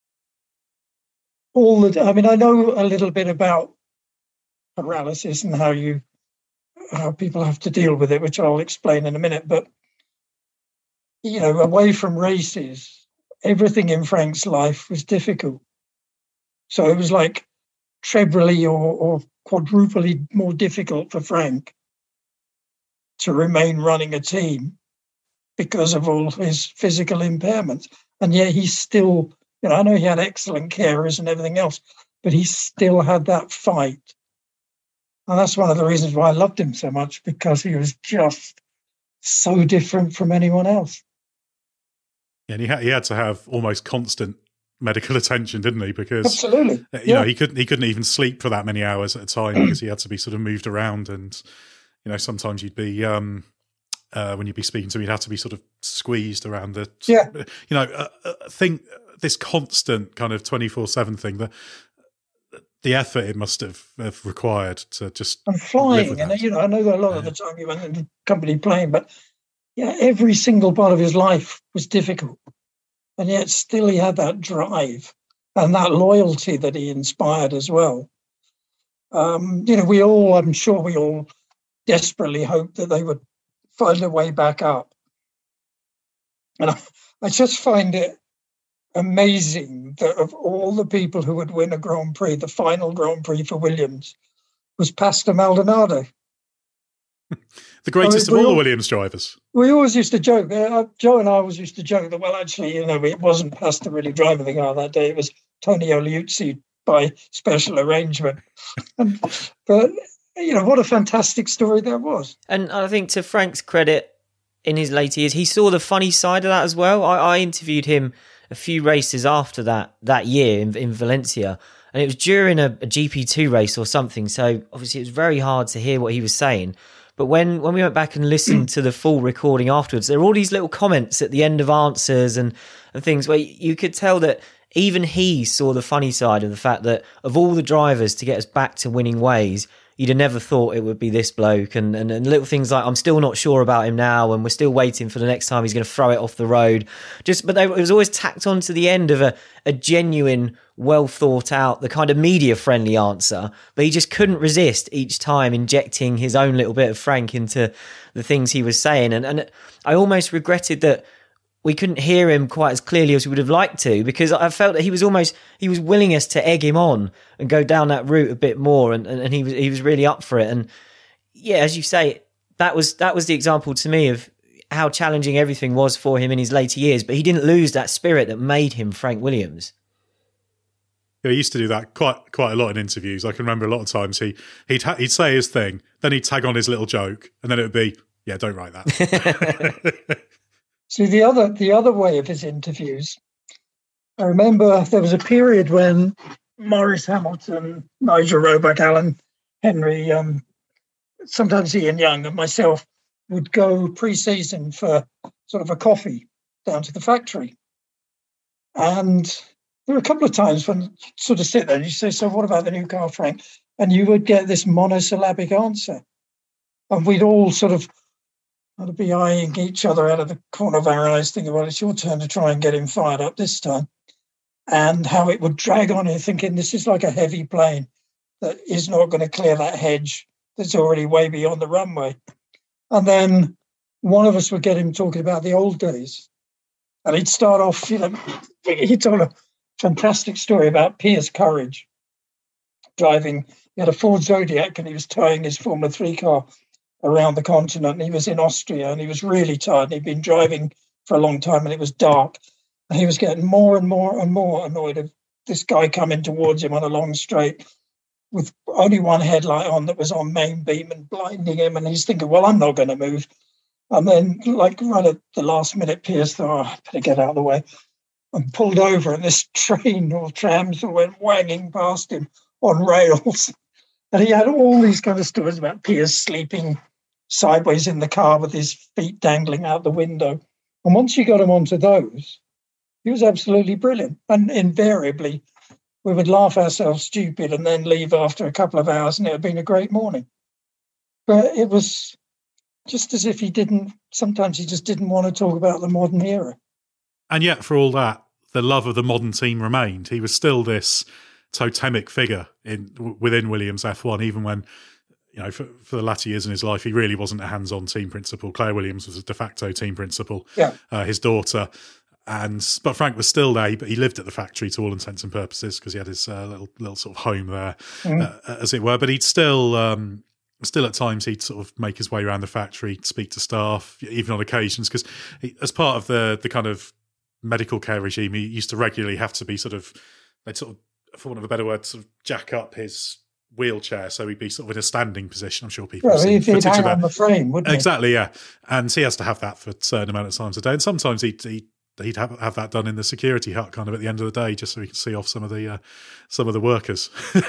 all the. I mean, I know a little bit about paralysis and how people have to deal with it, which I'll explain in a minute. But away from races, everything in Frank's life was difficult. So it was like trebly or quadruply more difficult for Frank to remain running a team because of all his physical impairments. And yet he still, I know he had excellent carers and everything else, but he still had that fight. And that's one of the reasons why I loved him so much, because he was just so different from anyone else. Yeah, and he had to have almost constant medical attention, didn't he? Because absolutely, he couldn't even sleep for that many hours at a time because he had to be sort of moved around, and sometimes you'd be when you'd be speaking to him, you'd have to be sort of squeezed around the think this constant kind of 24/7 thing. the effort it must have required to just and flying. And I know that a lot of the time he went in company plane, but every single part of his life was difficult, and yet still he had that drive and that loyalty that he inspired as well. I'm sure we all desperately hoped that they would find a way back up. And I just find it amazing that of all the people who would win a Grand Prix, the final Grand Prix for Williams was Pastor Maldonado. The greatest of all the Williams drivers. We always used to joke, Joe and I always used to joke that, well, actually, it wasn't Pastor really driving the car that day. It was Tony Oliuzzi by special arrangement. But, what a fantastic story that was. And I think to Frank's credit, in his later years, he saw the funny side of that as well. I interviewed him a few races after that year in Valencia, and it was during a GP2 race or something. So obviously it was very hard to hear what he was saying. But when we went back and listened to the full recording afterwards, there were all these little comments at the end of answers and things where you could tell that even he saw the funny side of the fact that of all the drivers to get us back to winning ways, you'd have never thought it would be this bloke, and little things like, I'm still not sure about him now, and we're still waiting for the next time he's going to throw it off the road. But it was always tacked on to the end of a genuine, well thought out, the kind of media friendly answer, but he just couldn't resist each time injecting his own little bit of Frank into the things he was saying. And I almost regretted that we couldn't hear him quite as clearly as we would have liked to, because I felt that he was willing us to egg him on and go down that route a bit more, and he was really up for it. And yeah, as you say, that was the example to me of how challenging everything was for him in his later years, but he didn't lose that spirit that made him Frank Williams. Yeah, he used to do that quite a lot in interviews. I can remember a lot of times he'd say his thing, then he'd tag on his little joke, and then it would be, yeah, don't write that. See, the other way of his interviews, I remember there was a period when Maurice Hamilton, Nigel Roebuck, Alan Henry, sometimes Ian Young and myself would go pre-season for sort of a coffee down to the factory. And there were a couple of times when you sort of sit there and you say, so what about the new car, Frank? And you would get this monosyllabic answer. And we'd all sort of be eyeing each other out of the corner of our eyes, thinking, well, it's your turn to try and get him fired up this time. And how it would drag on, thinking this is like a heavy plane that is not going to clear that hedge that's already way beyond the runway. And then one of us would get him talking about the old days. And he'd start off, he told a fantastic story about Piers Courage driving. He had a Ford Zodiac and he was towing his Formula 3 car around the continent, and he was in Austria and he was really tired. He'd been driving for a long time and it was dark, and he was getting more and more and more annoyed of this guy coming towards him on a long straight with only one headlight on that was on main beam and blinding him, and he's thinking, well, I'm not going to move. And then right at the last minute, Piers thought, I better get out of the way, and pulled over, and this train or trams went wanging past him on rails. And he had all these kind of stories about Piers sleeping sideways in the car with his feet dangling out the window. And once you got him onto those, he was absolutely brilliant. And invariably, we would laugh ourselves stupid and then leave after a couple of hours, and it had been a great morning. But it was just as if sometimes he just didn't want to talk about the modern era. And yet, for all that, the love of the modern team remained. He was still this totemic figure within Williams F1, even when, for the latter years in his life, he really wasn't a hands-on team principal. Claire Williams was a de facto team principal, his daughter. But Frank was still there, but he lived at the factory to all intents and purposes because he had his little sort of home there, as it were. But he'd still at times he'd sort of make his way around the factory, speak to staff, even on occasions, because as part of the kind of medical care regime, he used to regularly have to be they'd sort of, for want of a better word, sort of jack up his wheelchair so he'd be sort of in a standing position. I'm sure people have seen footage hang of that. On the frame, wouldn't he? Exactly, yeah. And he has to have that for a certain amount of times a day. And sometimes he'd have that done in the security hut kind of at the end of the day, just so he could see off some of the workers.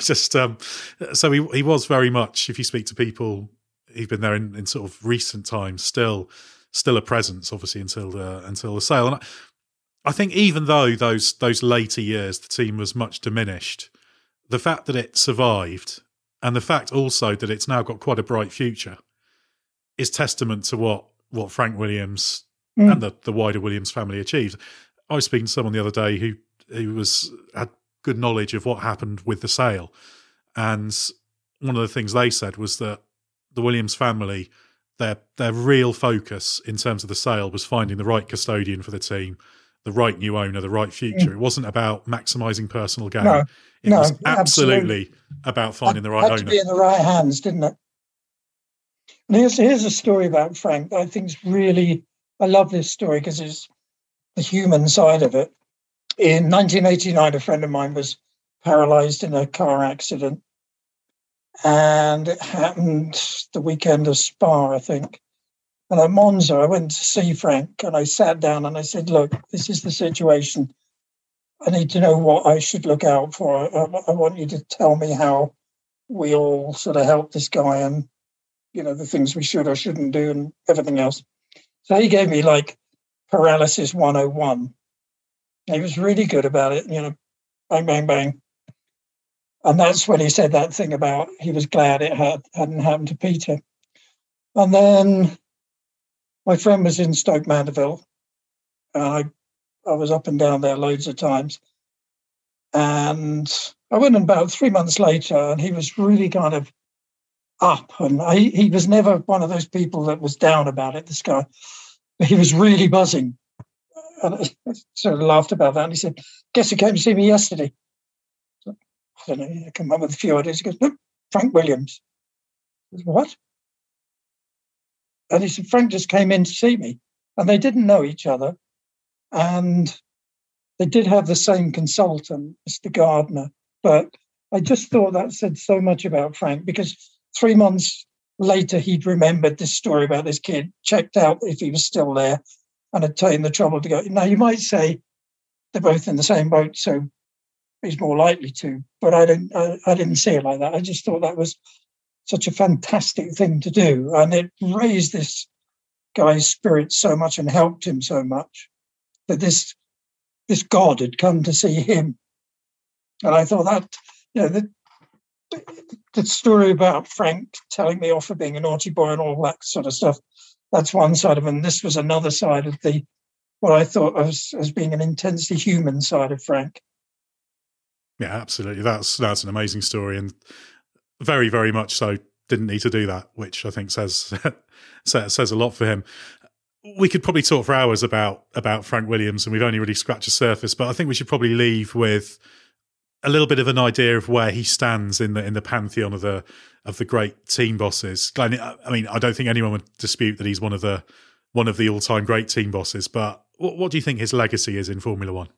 So he was very much, if you speak to people who've been there in sort of recent times, still a presence, obviously, until the sale. And I think even though those later years the team was much diminished, the fact that it survived and the fact also that it's now got quite a bright future is testament to what Frank Williams and the wider Williams family achieved. I was speaking to someone the other day who had good knowledge of what happened with the sale. And one of the things they said was that the Williams family, their real focus in terms of the sale was finding the right custodian for the team, the right new owner, the right future. It wasn't about maximising personal gain. It was absolutely about finding the right owner. Had to be in the right hands, didn't it? And here's a story about Frank that I think is really, I love this story because it's the human side of it. In 1989, a friend of mine was paralysed in a car accident. And it happened the weekend of Spa, I think. And at Monza, I went to see Frank and I sat down and I said, look, this is the situation. I need to know what I should look out for. I want you to tell me how we all sort of help this guy and, the things we should or shouldn't do and everything else. So he gave me like paralysis 101. He was really good about it, bang, bang, bang. And that's when he said that thing about he was glad it hadn't happened to Peter. And then my friend was in Stoke Mandeville. I was up and down there loads of times. And I went in about 3 months later and he was really kind of up. And he was never one of those people that was down about it, this guy. But he was really buzzing. And I sort of laughed about that. And he said, guess who came to see me yesterday? I don't know, I come up with a few ideas. He goes, look, Frank Williams. I said, what? And he said, Frank just came in to see me. And they didn't know each other. And they did have the same consultant, Mr. Gardner. But I just thought that said so much about Frank because 3 months later, he'd remembered this story about this kid, checked out if he was still there, and had taken the trouble to go. Now, you might say they're both in the same boat, so he's more likely to, but I didn't see it like that. I just thought that was such a fantastic thing to do. And it raised this guy's spirit so much and helped him so much that this God had come to see him. And I thought that, the story about Frank telling me off for being a naughty boy and all that sort of stuff, that's one side of it. And this was another side of what I thought of as being an intensely human side of Frank. Yeah, absolutely. That's an amazing story, and very, very much so didn't need to do that, which I think says a lot for him. We could probably talk for hours about Frank Williams, and we've only really scratched the surface. But I think we should probably leave with a little bit of an idea of where he stands in the pantheon of the great team bosses. Glenn, I mean, I don't think anyone would dispute that he's one of the all-time great team bosses. But what do you think his legacy is in Formula One?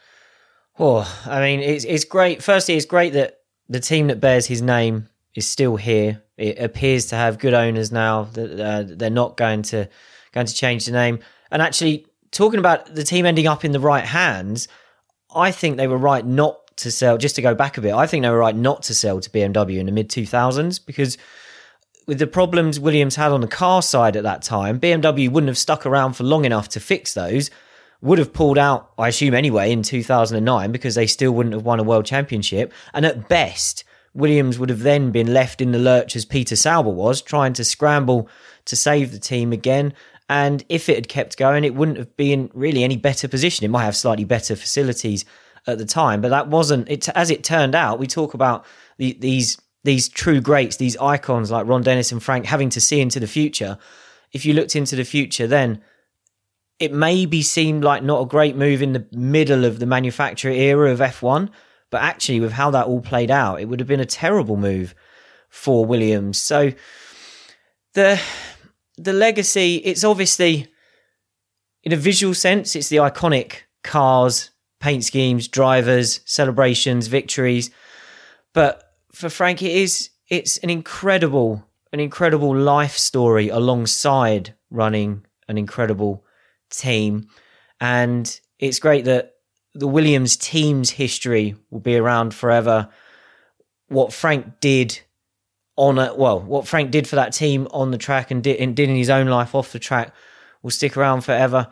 Oh, I mean, it's great. Firstly, it's great that the team that bears his name is still here. It appears to have good owners now. That they're not going to change the name. And actually, talking about the team ending up in the right hands, I think they were right not to sell. Just to go back a bit, I think they were right not to sell to BMW in the mid-2000s because with the problems Williams had on the car side at that time, BMW wouldn't have stuck around for long enough to fix those. Would have pulled out, I assume anyway, in 2009 because they still wouldn't have won a world championship. And at best, Williams would have then been left in the lurch as Peter Sauber was, trying to scramble to save the team again. And if it had kept going, it wouldn't have been really any better position. It might have slightly better facilities at the time, but that wasn't it. As it turned out, we talk about these true greats, these icons like Ron Dennis and Frank having to see into the future. If you looked into the future then, it maybe seemed like not a great move in the middle of the manufacturer era of F1, but actually with how that all played out, it would have been a terrible move for Williams. So the legacy, it's obviously, in a visual sense, it's the iconic cars, paint schemes, drivers, celebrations, victories. But for Frank, it's an incredible life story alongside running an incredible team. And it's great that the Williams team's history will be around forever. What Frank did what Frank did for that team on the track and did in his own life off the track will stick around forever.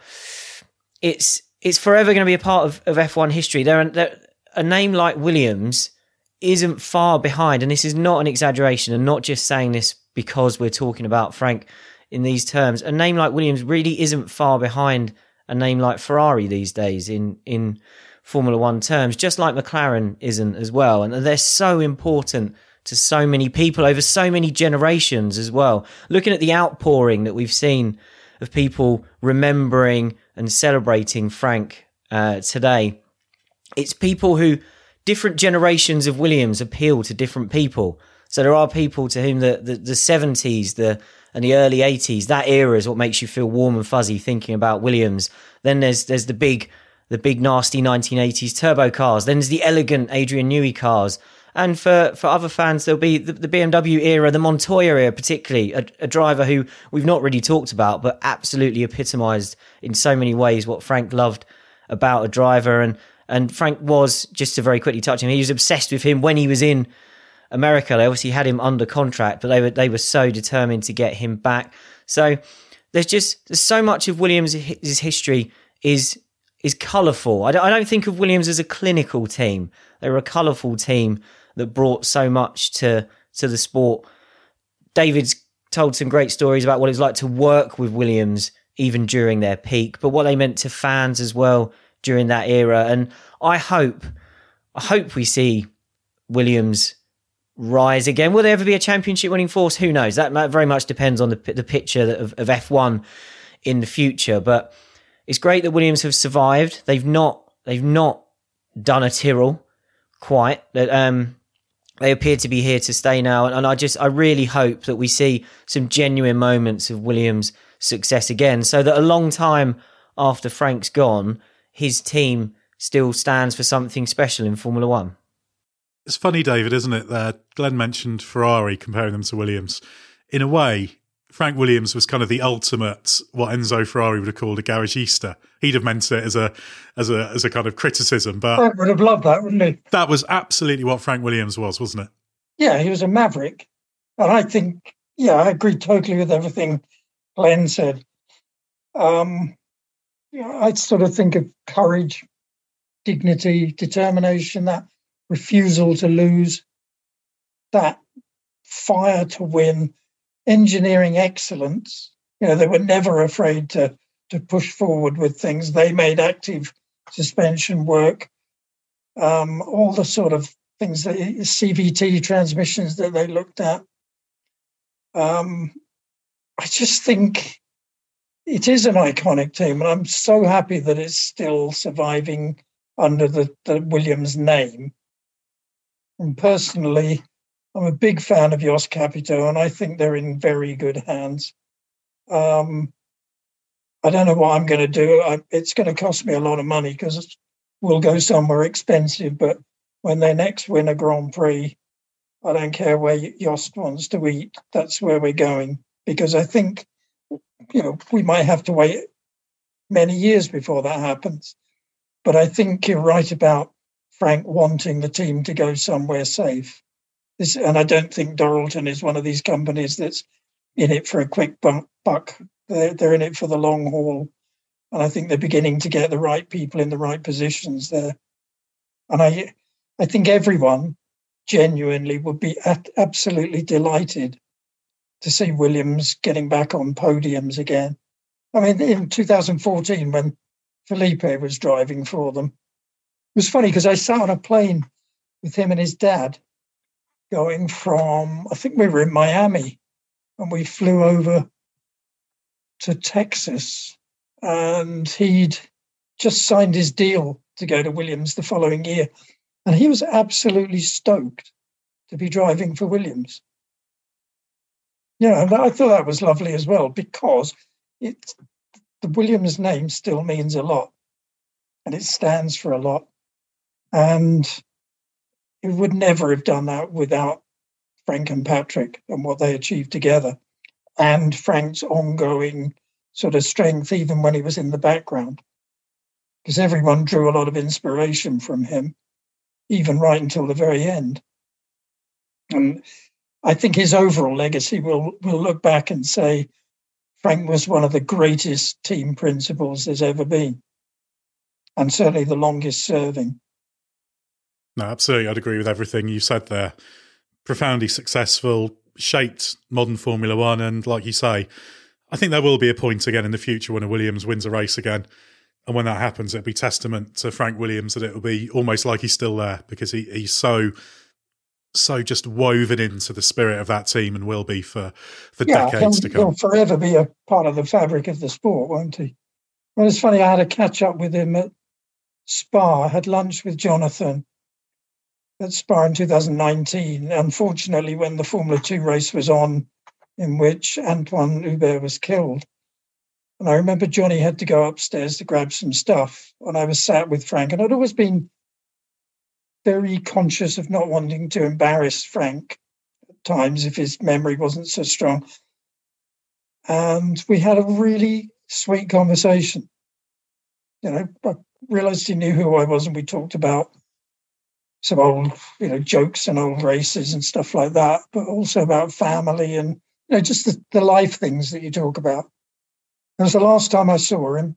It's forever going to be a part of F1 history. A name like Williams isn't far behind, and this is not an exaggeration, and not just saying this because we're talking about Frank in these terms. A name like Williams really isn't far behind a name like Ferrari these days in Formula One terms, just like McLaren isn't as well. And they're so important to so many people over so many generations as well. Looking at the outpouring that we've seen of people remembering and celebrating Frank today, it's people who, different generations of Williams appeal to different people. So there are people to whom the 70s and the early 80s, that era is what makes you feel warm and fuzzy thinking about Williams. Then there's the big nasty 1980s turbo cars. Then there's the elegant Adrian Newey cars. And for other fans, there'll be the BMW era, the Montoya era particularly, a driver who we've not really talked about, but absolutely epitomised in so many ways what Frank loved about a driver. And Frank was, just to very quickly touch him, he was obsessed with him when he was in America. They obviously had him under contract, but they were so determined to get him back. So there's so much of Williams' history is colourful. I don't think of Williams as a clinical team. They were a colourful team that brought so much to the sport. David's told some great stories about what it was like to work with Williams even during their peak, but what they meant to fans as well during that era. And I hope we see Williams rise again. Will there ever be a championship winning force? Who knows? That very much depends on the picture of F1 in the future. But it's great that Williams have survived. They've not done a Tyrrell quite. They appear to be here to stay now. And I really hope that we see some genuine moments of Williams' success again, so that a long time after Frank's gone, his team still stands for something special in Formula One. It's funny, David, isn't it? Glenn mentioned Ferrari, comparing them to Williams. In a way, Frank Williams was kind of the ultimate, what Enzo Ferrari would have called a garagista. He'd have meant it as a kind of criticism, but Frank would have loved that, wouldn't he? That was absolutely what Frank Williams was, wasn't it? Yeah, he was a maverick. And I think, I agree totally with everything Glenn said. I'd sort of think of courage, dignity, determination, that refusal to lose, that fire to win, engineering excellence. They were never afraid to push forward with things. They made active suspension work, all the sort of things, that CVT transmissions that they looked at. I just think it is an iconic team, and I'm so happy that it's still surviving under the Williams name. And personally, I'm a big fan of Jost Capito, and I think they're in very good hands. I don't know what I'm going to do. It's going to cost me a lot of money because we'll go somewhere expensive, but when they next win a Grand Prix, I don't care where Jost wants to eat. That's where we're going, because I think, we might have to wait many years before that happens. But I think you're right about Frank wanting the team to go somewhere safe. And I don't think Dorilton is one of these companies that's in it for a quick buck. They're in it for the long haul. And I think they're beginning to get the right people in the right positions there. And I think everyone genuinely would be absolutely delighted to see Williams getting back on podiums again. I mean, in 2014, when Felipe was driving for them, it was funny because I sat on a plane with him and his dad going from, I think we were in Miami, and we flew over to Texas, and he'd just signed his deal to go to Williams the following year. And he was absolutely stoked to be driving for Williams. And I thought that was lovely as well, because the Williams name still means a lot, and it stands for a lot. And it would never have done that without Frank and Patrick and what they achieved together, and Frank's ongoing sort of strength, even when he was in the background, because everyone drew a lot of inspiration from him, even right until the very end. And I think his overall legacy will look back and say Frank was one of the greatest team principals there's ever been, and certainly the longest serving. No, absolutely. I'd agree with everything you said there. Profoundly successful, shaped modern Formula One. And like you say, I think there will be a point again in the future when a Williams wins a race again. And when that happens, it'll be testament to Frank Williams that it'll be almost like he's still there, because he's so just woven into the spirit of that team and will be for decades to come. He'll forever be a part of the fabric of the sport, won't he? Well, it's funny, I had a catch up with him at Spa. I had lunch with Jonathan at Spa in 2019. Unfortunately, when the Formula 2 race was on, in which Antoine Hubert was killed. And I remember Johnny had to go upstairs to grab some stuff. And I was sat with Frank, and I'd always been very conscious of not wanting to embarrass Frank at times if his memory wasn't so strong. And we had a really sweet conversation. I realised he knew who I was, and we talked about some old, jokes and old races and stuff like that, but also about family and, just the life things that you talk about. It was the last time I saw him,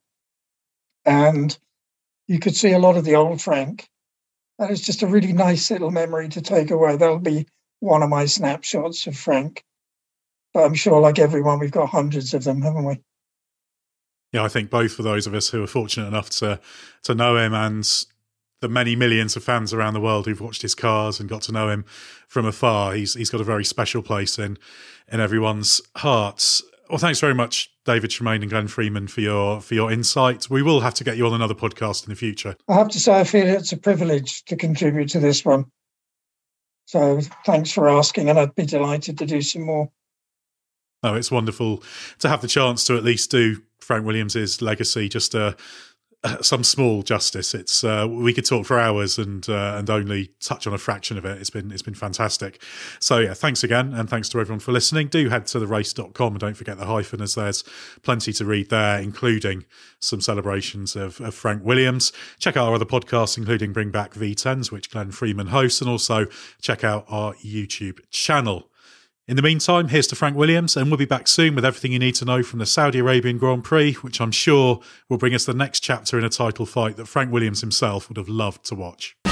and you could see a lot of the old Frank. And it's just a really nice little memory to take away. That'll be one of my snapshots of Frank. But I'm sure, like everyone, we've got hundreds of them, haven't we? Yeah, I think both for those of us who are fortunate enough to know him, and the many millions of fans around the world who've watched his cars and got to know him from afar, he's got a very special place in everyone's hearts. Well, thanks very much, David Tremayne and Glenn Freeman, for your insight. We will have to get you on another podcast in the future. I have to say, I feel it's a privilege to contribute to this one. So thanks for asking, and I'd be delighted to do some more. Oh, it's wonderful to have the chance to at least do Frank Williams's legacy just some small justice. It's we could talk for hours and only touch on a fraction of it. It's been fantastic. So yeah, thanks again, and thanks to everyone for listening. Do head to therace.com and don't forget the hyphen, as there's plenty to read there, including some celebrations of Frank Williams. Check out our other podcasts, including Bring Back V10s, which Glenn Freeman hosts, and also check out our YouTube channel. In the meantime, here's to Frank Williams, and we'll be back soon with everything you need to know from the Saudi Arabian Grand Prix, which I'm sure will bring us the next chapter in a title fight that Frank Williams himself would have loved to watch.